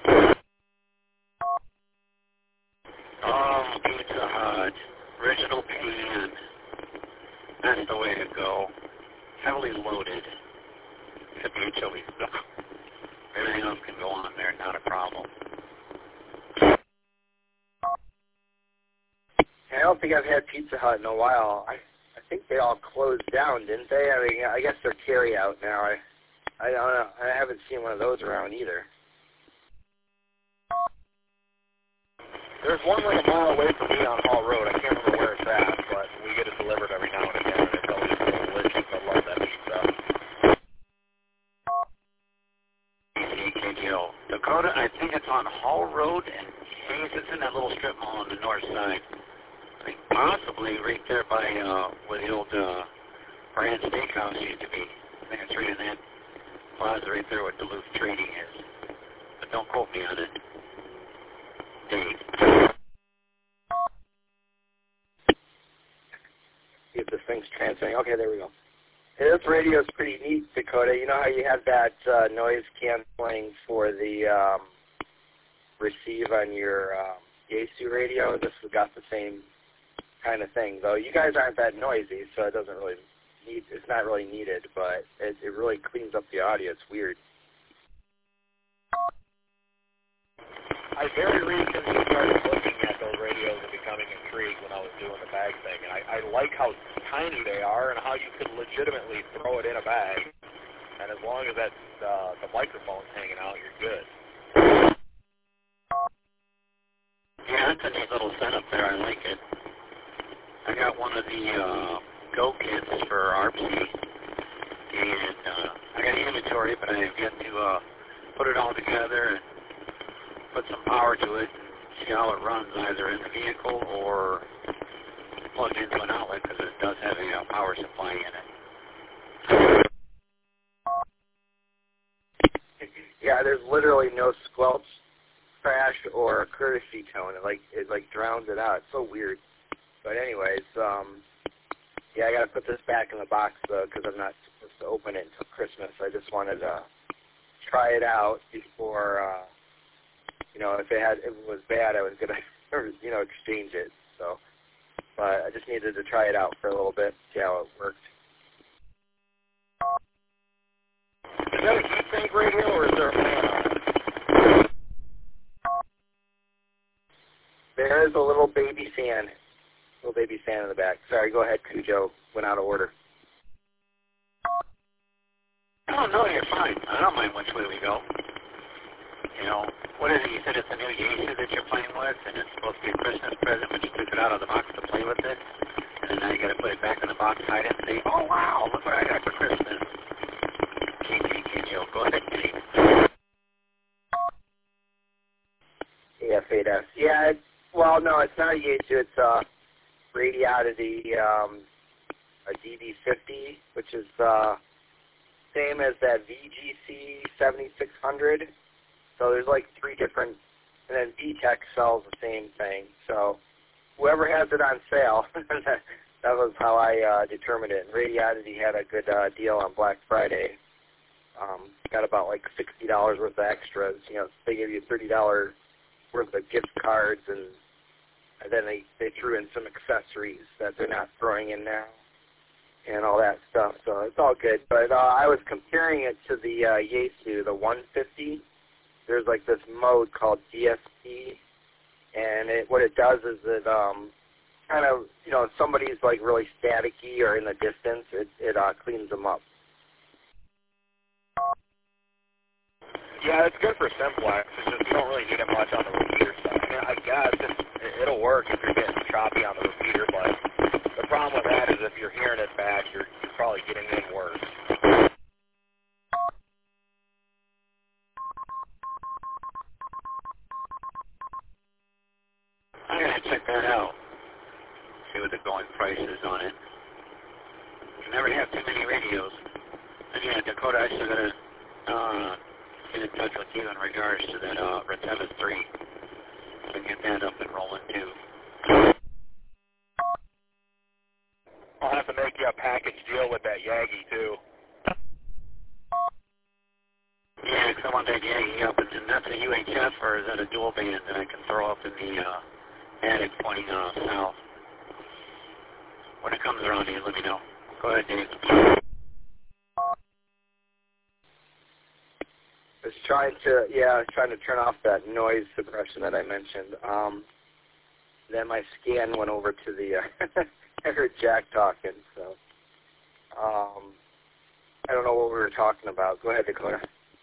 Oh, Pizza Hut. Original pan. That's the way to go. Heavily loaded. Except the anchovy stuff. Everything else can go on there, not a problem. I don't think I've had Pizza Hut in a while. I I think they all closed down, didn't they? I mean, I guess they're carry out now. I I don't know. I haven't seen one of those around either. There's one like a mile away from me on Hall Road. I can't remember where it's at, but we get it delivered every now and again, and it's always delicious. I love that pizza. K G O. Dakota, I think it's on Hall Road, and Hayes, it's in that little strip mall on the north side. think possibly right there by uh, where the old uh, Brand Steakhouse used to be. I think it's right in that plaza right there where Duluth Trading is. But don't quote me on it. Dave. See if this thing's transmitting. Okay, there we go. Hey, this radio is pretty neat, Dakota. You know how you have that uh, noise canceling for the um, receive on your um, Yaesu radio? This has got the same kind of thing, though. You guys aren't that noisy, so it doesn't really need. It's not really needed, but it, it really cleans up the audio. It's weird. I very recently started looking at those radios and becoming intrigued when I was doing the bag thing, and I, I like how tiny they are and how you can legitimately throw it in a bag, and as long as that uh, the microphone's hanging out, you're good. Yeah, that's a neat little setup there. I like it. I got one of the uh, Go kits for A R P C, and uh, I got inventory, but I have yet to uh, put it all together and put some power to it and see how it runs either in the vehicle or plugged into an outlet because it does have a uh, power supply in it. Yeah, there's literally no squelch, crash, or courtesy tone. It like it like drowns it out. It's so weird. But anyways, um, yeah, I got to put this back in the box though because I'm not supposed to open it until Christmas. I just wanted to try it out before. Uh, You know, if it had, if it was bad, I was gonna, you know, exchange it. So, but I just needed to try it out for a little bit, see how it worked. Is that a heat sink radio, or is there a fan on it? There is a little baby fan, little baby fan in the back. Sorry, go ahead, Cujo. Went out of order. Oh no, you're fine. I don't mind which way we go. You know, what is it? You said it's a new Yaesu that you're playing with, and it's supposed to be a Christmas present, but you took it out of the box to play with it, and then now you got to put it back in the box, hide it, and say, "Oh wow, look what I got for Christmas." Can't you, can't you? Go ahead, Dave. Yeah, Fade S. Yeah, it, well, no, it's not a Yaesu. It's a Radiodity, um, a D D fifty, which is uh, same as that V G C seventy-six hundred. So there's like three different, and then V-Tech sells the same thing. So whoever has it on sale, that, that was how I uh, determined it. And Radiodity had a good uh, deal on Black Friday. Um, got about like sixty dollars worth of extras. You know, they give you thirty dollars worth of gift cards, and, and then they, they threw in some accessories that they're not throwing in now and all that stuff. So it's all good. But uh, I was comparing it to the uh, Yaesu, the one fifty. There's like this mode called D S P, and it, what it does is it um, kind of, you know, if somebody's like really staticky or in the distance, it, it uh, cleans them up. Yeah, it's good for simplex. It's just you don't really need it much on the repeater stuff. I mean, I guess it's, it'll work if you're getting choppy on the repeater, but the problem with that is if you're hearing it bad, you're, you're probably getting in worse. I'm going to check that out, see what the going price is on it. You never have too many radios. And yeah, Dakota, I still got to uh, get in touch with you in regards to that uh, Reteva three. So get that up and rolling too. I'll have to make you a package deal with that Yagi too. Yeah, because I want that Yagi up, and that's a U H F, or is that a dual band that I can throw up in the uh, attic pointing uh, south? When it comes around here, let me know. Go ahead, Dave. I was trying to, yeah, I was trying to turn off that noise suppression that I mentioned. Um, then my scan went over to the, uh, I heard Jack talking, so um, I don't know what we were talking about. Go ahead, Dakota.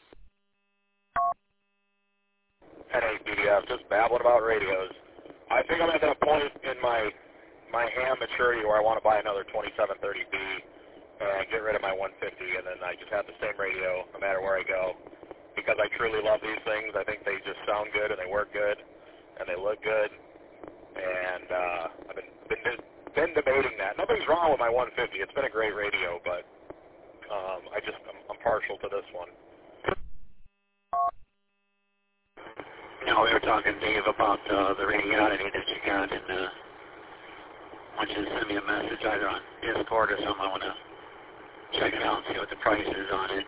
Hey, B D F, just babbling about radios. I think I'm at that point in my my ham maturity where I want to buy another twenty-seven thirty B and get rid of my one fifty, and then I just have the same radio no matter where I go, because I truly love these things. I think they just sound good and they work good and they look good, and uh, I've been been been debating that. Nothing's wrong with my one fifty. It's been a great radio, but um, I just I'm, I'm partial to this one. No, we were talking, Dave, about uh, the Radiodity that you got, and uh, I want you to send me a message either on Discord or something. I want to check it out and see what the price is on it.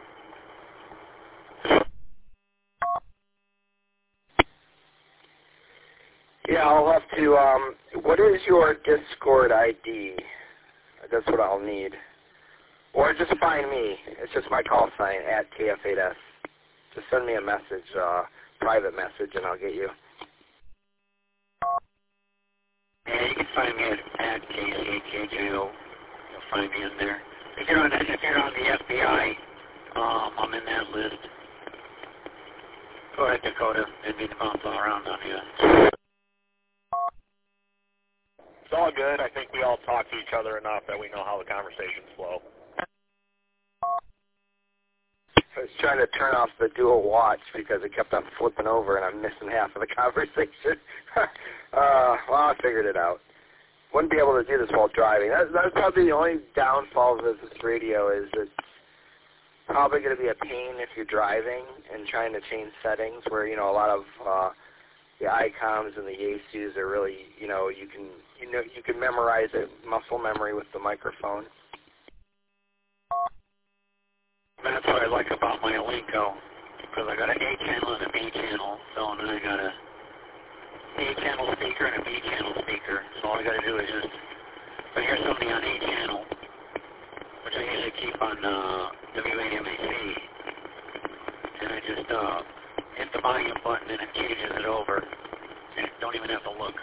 Yeah, I'll have to, um, what is your Discord I D? That's what I'll need. Or just find me. It's just my call sign, at K F eight S. Just send me a message, uh, private message, and I'll get you. Yeah, you can find me at, at K C K J O. You'll find me in there. If you're on, if you're on the F B I, um, I'm in that list. Go ahead, Dakota. Didn't mean to bounce all around on you. It's all good. I think we all talk to each other enough that we know how the conversations flow. I was trying to turn off the dual watch because it kept on flipping over and I'm missing half of the conversation. uh, well, I figured it out. Wouldn't be able to do this while driving. That, that's probably the only downfall of this radio is it's probably going to be a pain if you're driving and trying to change settings where, you know, a lot of uh, the I COMs and the Yaesus are really, you know, you can, you know, you can memorize it, muscle memory with the microphone. That's what I like about my Alinco, because I got an A channel and a B channel, so and then I got a A channel speaker and a B channel speaker. So all I got to do is just, if I hear something on A channel, which I usually keep on uh, W A M A C, and I just uh, hit the volume button and it changes it over, and don't even have to look.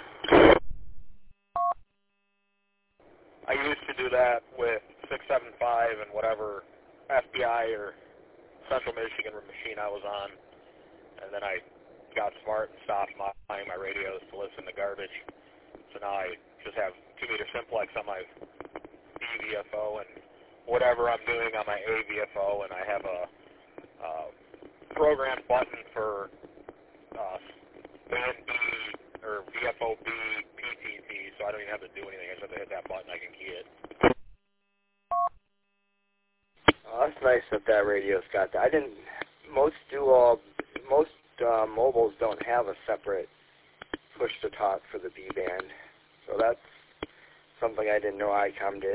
I used to do that with six seven five and whatever F B I or Central Michigan machine I was on, and then I got smart and stopped buying my radios to listen to garbage. So now I just have two meter simplex on my B V F O and whatever I'm doing on my A V F O, and I have a uh, program button for uh, band B or V F O B P T T, so I don't even have to do anything. I just have to hit that button. I can key it. Oh, that's nice that that radio's got that. I didn't. Most do all. Most uh, mobiles don't have a separate push to talk for the B band, so that's something I didn't know I COM did.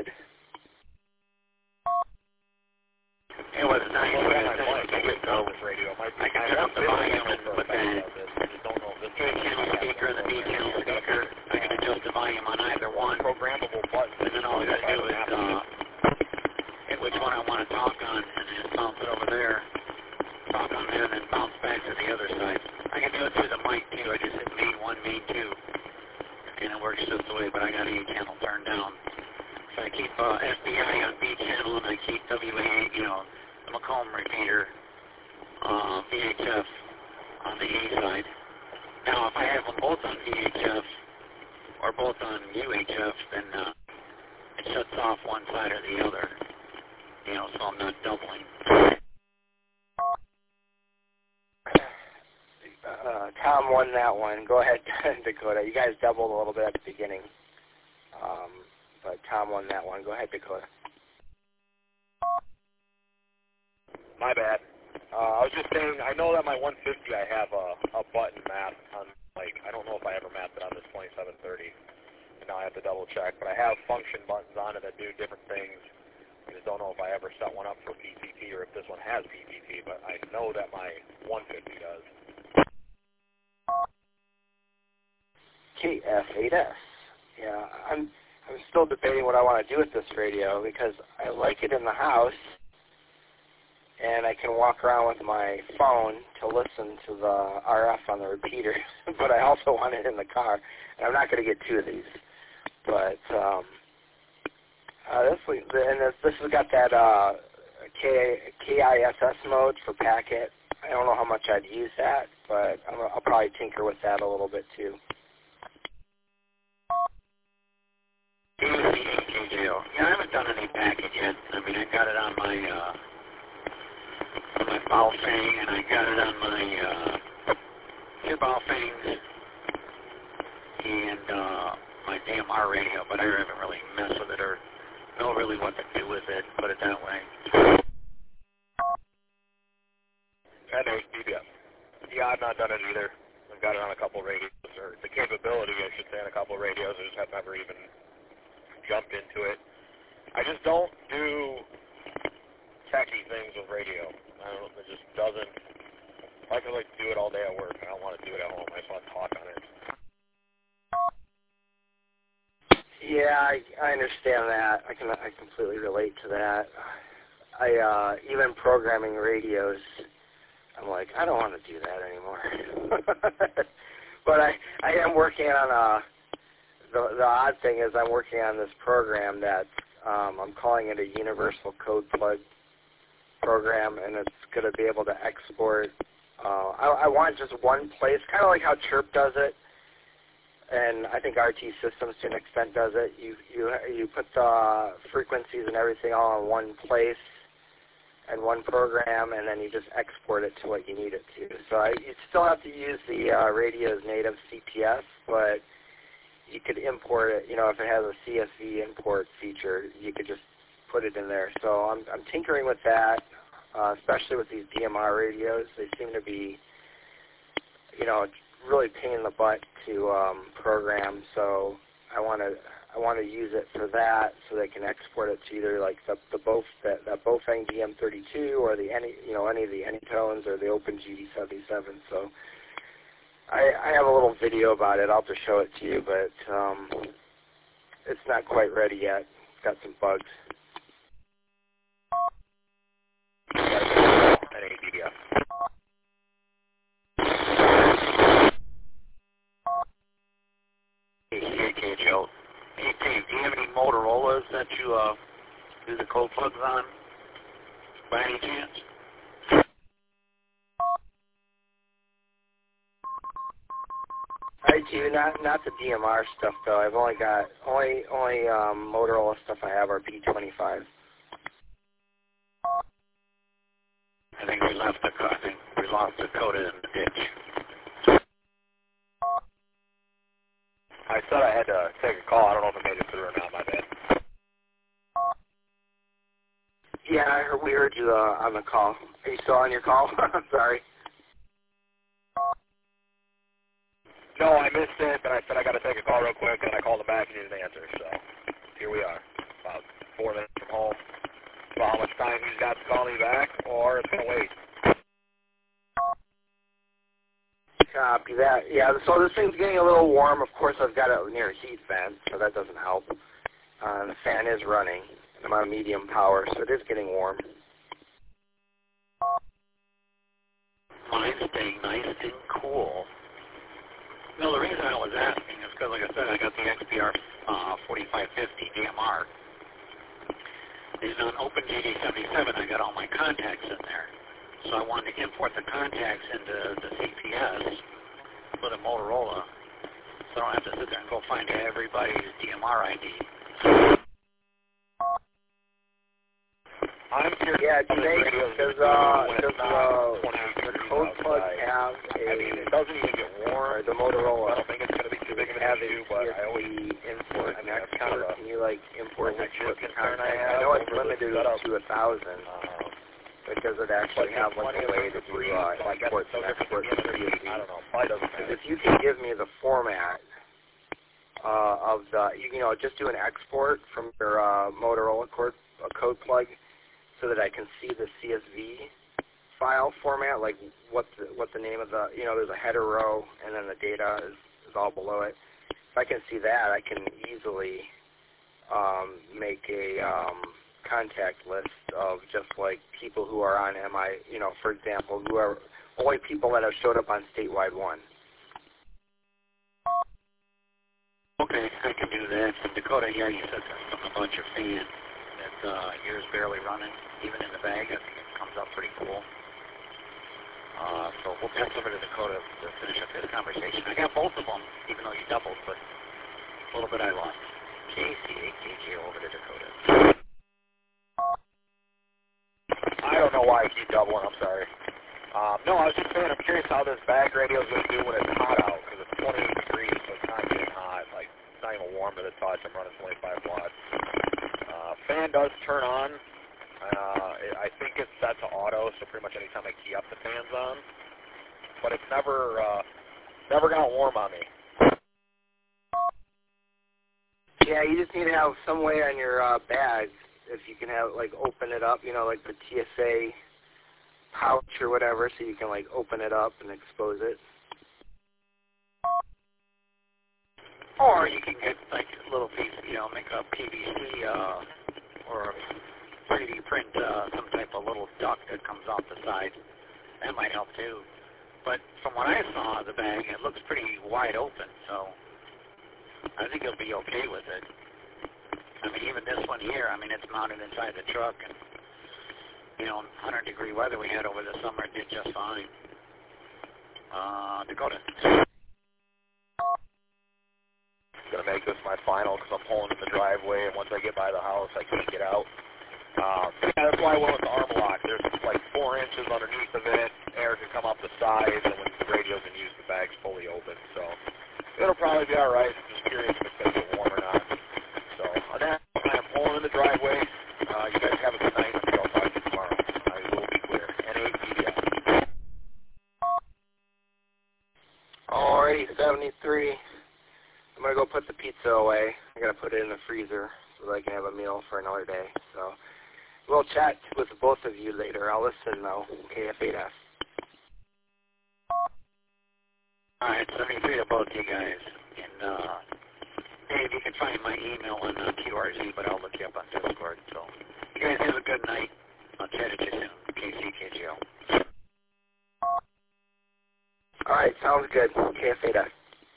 It was nice. Well, I I like I could go. This radio. My, I can turn up the volume and put the I just don't know if this A channel speaker and the B channel speaker. I can adjust the volume on either one, programmable button. and then all I got to do is uh, hit which one I want to talk on, and just bounce it over there, talk on there, and then bounce back to the other side. I can do it through the mic too. I just hit main one, main two, and it works just the way. But I got A channel turned down, so I keep uh, F B I on B channel, and I keep W A, you know, the Macomb repeater, uh, V H F on the A side. Now, if I have them both on V H F or both on U H F, then uh, it shuts off one side or the other. You know, so I'm not doubling. Uh, Tom won that one. Go ahead, Dakota. You guys doubled a little bit at the beginning, um, but Tom won that one. Go ahead, Dakota. My bad. Uh, I was just saying, I know that my one fifty, I have a, a button map on, like, I don't know if I ever mapped it on this twenty-seven thirty, and now I have to double check, but I have function buttons on it that do different things. I just don't know if I ever set one up for P T T or if this one has P T T, but I know that my one fifty does. K F eight S. Yeah, I'm I'm still debating what I want to do with this radio because I like it in the house, and I can walk around with my phone to listen to the R F on the repeater, but I also want it in the car, and I'm not going to get two of these. But um, uh, this and this, this has got that uh, K, K I S S mode for packet. I don't know how much I'd use that, but I'm, I'll probably tinker with that a little bit too. K J O. Yeah, I haven't done any package yet. I mean, I got it on my uh, on my Baofeng, and I got it on my uh, two Baofengs, and uh, my A M R radio, but I haven't really messed with it or know really what to do with it, put it that way. N A D B F. Yeah, I've not done it either. I've got it on a couple radios, or the capability, I should say, on a couple radios. I just have never even jumped into it. I just don't do techie things with radio. I don't, it just doesn't. I can like do it all day at work. I don't want to do it at home. I just want to talk on it. Yeah, I, I understand that. I can I completely relate to that. I uh, even programming radios, I'm like, I don't want to do that anymore. But I I am working on a. The the odd thing is I'm working on this program that um, I'm calling it a universal code plug program, and it's going to be able to export. Uh, I, I want just one place, kind of like how Chirp does it. And I think R T Systems to an extent does it. You you you put the frequencies and everything all in one place and one program, and then you just export it to what you need it to. So I, you still have to use the uh, radio's native C P S, but you could import it. You know, if it has a C S V import feature, you could just put it in there. So I'm I'm tinkering with that, uh, especially with these D M R radios. They seem to be, you know, really pain in the butt to um, program, so I want to I want to use it for that, so they can export it to either like the the both that that Bofang D M thirty-two or the any you know any of the Anytones or the Open G D seventy-seven. So I, I have a little video about it. I'll have to show it to you, but um, it's not quite ready yet. It's got some bugs. Hey, K Joe. Hey, Dave, do you have any Motorola's that you uh, do the code plugs on, by any chance? I do, not not the D M R stuff though. I've only got only only um, Motorola stuff I have are P twenty-five. I think we left the I think we lost the code in the ditch. I said I had to take a call. I don't know if it made it through or not. My bad. Yeah, I heard, we heard you uh, on the call. Are you still on your call? I'm sorry. No, I missed it, but I said I got to take a call real quick, and I called him back and he didn't answer. So here we are, about four minutes from home. So how much time he's got to call me back, or it's gonna wait. Copy that. Yeah, so this thing's getting a little warm. Of course, I've got it near a heat vent, so that doesn't help. Uh, the fan is running. I'm on medium power, so it is getting warm. Mine's staying nice and cool. No, the reason I was asking is because, like I said, I got the X P R uh, forty-five fifty D M R. And on Open G D seventy-seven, I got all my contacts in there. So I wanted to import the contacts into the C P S with a Motorola, so I don't have to sit there and go find everybody's D M R I D. I'm curious. Yeah, do they, does, uh, does, uh, the code plug have a, I mean, it doesn't even get warm. The Motorola, I don't think it's going to be too big of an have issue, a but I always import I and mean, export. Can you, like, import and export the concern content? I have I know it's over the limited setup. to a thousand, Uh, but does it actually have, like, a way to do, uh, import and export to C S V? I don't know. Probably doesn't matter. If you can give me the format uh, of the, you, you know, just do an export from your uh, Motorola code, uh, code plug so that I can see the C S V file format, like what the, what the name of the, you know, there's a header row and then the data is, is all below it. If I can see that, I can easily um, make a um, contact list of just like people who are on M I, you know, for example, who are only people that have showed up on Statewide one. Okay, I can do that. In Dakota, yeah, you said there's a bunch of fans. That uh, yours barely running, even in the bag. I think it comes out pretty cool. Uh, so we'll pass over to Dakota to finish up this conversation. I got both of them, even though you doubled, but a little bit I lost. K C A K J over to Dakota. I don't know why I keep doubling. I'm sorry. Um, no, I was just saying I'm curious how this bag radio is going to do when it's hot out, because it's twenty-eight degrees, so it's not getting hot. Like, it's not even warm to the touch. I'm running twenty-five watts. Uh, fan does turn on. Uh, it, I think it's set to auto, so pretty much anytime I key up, the fan's on. But it's never, uh, never got warm on me. Yeah, you just need to have some way on your uh, bags, if you can have, like, open it up, you know, like the T S A pouch or whatever, so you can, like, open it up and expose it. Or you can get, like, a little piece, you know, make a P V C uh, or three D print uh, some type of little duct that comes off the side. That might help, too. But from what I saw of the bag, it looks pretty wide open, so I think you'll be okay with it. I mean, even this one here, I mean, it's mounted inside the truck, and, you know, one hundred degree weather we had over the summer, it did just fine. Uh, Dakota. Going to make this my final because I'm pulling in the driveway, and once I get by the house, I can't get out. Uh, yeah, that's why I went with the arm lock. There's like four inches underneath of it. Air can come up the sides, and when the radio's in use, the bag's fully open. So it'll probably be all right. I'm just curious if it's going to get warm or not. So on that, I'm pulling in the driveway. Uh, you guys have a good night. I'll talk to you tomorrow. I will be clear. N A P D L. Alrighty, seventy-three. I'm going to go put the pizza away. I got to put it in the freezer so that I can have a meal for another day. So we'll chat with both of you later. I'll listen now. K F eight S. All right, seventy-three to both you guys. And, uh, Dave, you can find my email on uh, Q R Z, but I'll look you up on Discord. So you guys have a good night. I'll chat at you soon. K C K G L. All right, sounds good. K F eight S.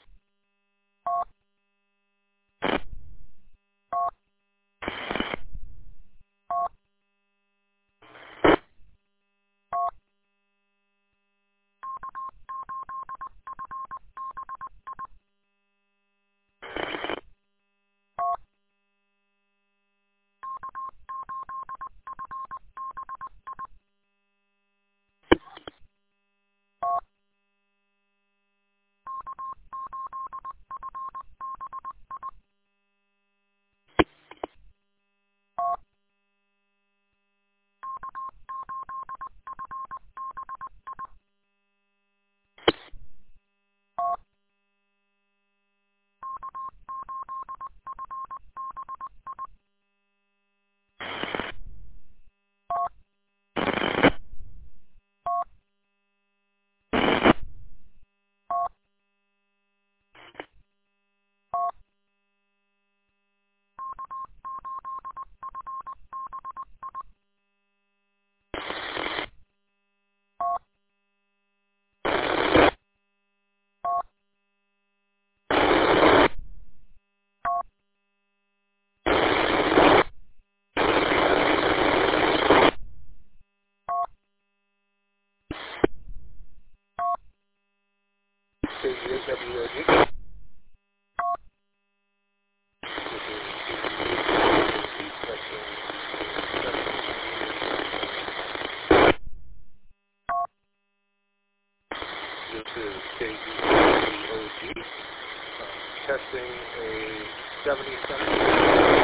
This is K E O G, testing a seventy centimeter.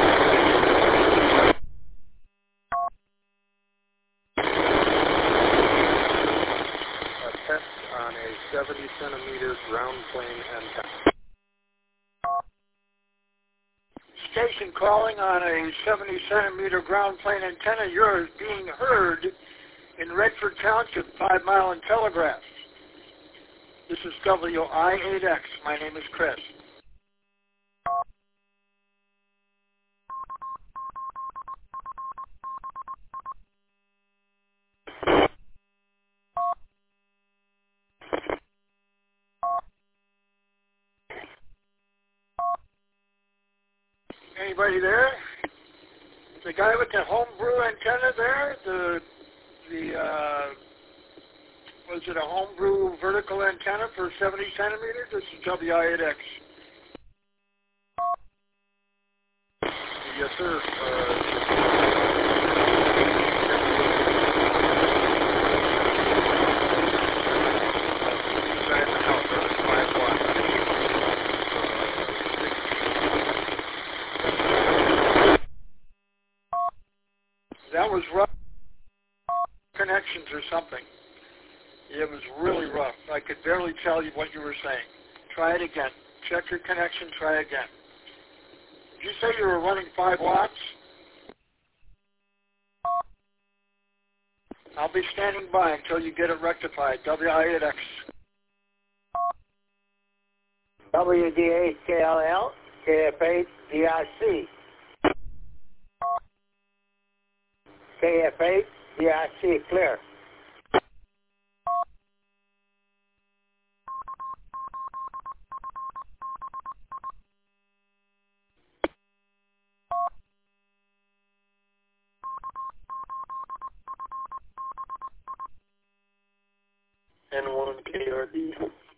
A test on a seventy centimeter ground plane antenna. Station calling on a seventy centimeter ground plane antenna. You're being heard in Redford Township, Five Mile and Telegraph. This is W I eight X. My name is Chris. Anybody there? The guy with the homebrew antenna there, the the uh, was it a homebrew vertical antenna for seventy centimeters? This is W I eight X. Yes, sir. Uh, was rough connections or something. It was really rough. I could barely tell you what you were saying. Try it again. Check your connection. Try again. Did you say you were running five watts? I'll be standing by until you get it rectified. W I eight X. W D H K L L, K F eight D R C. K F eight D R C, clear. N one K R D.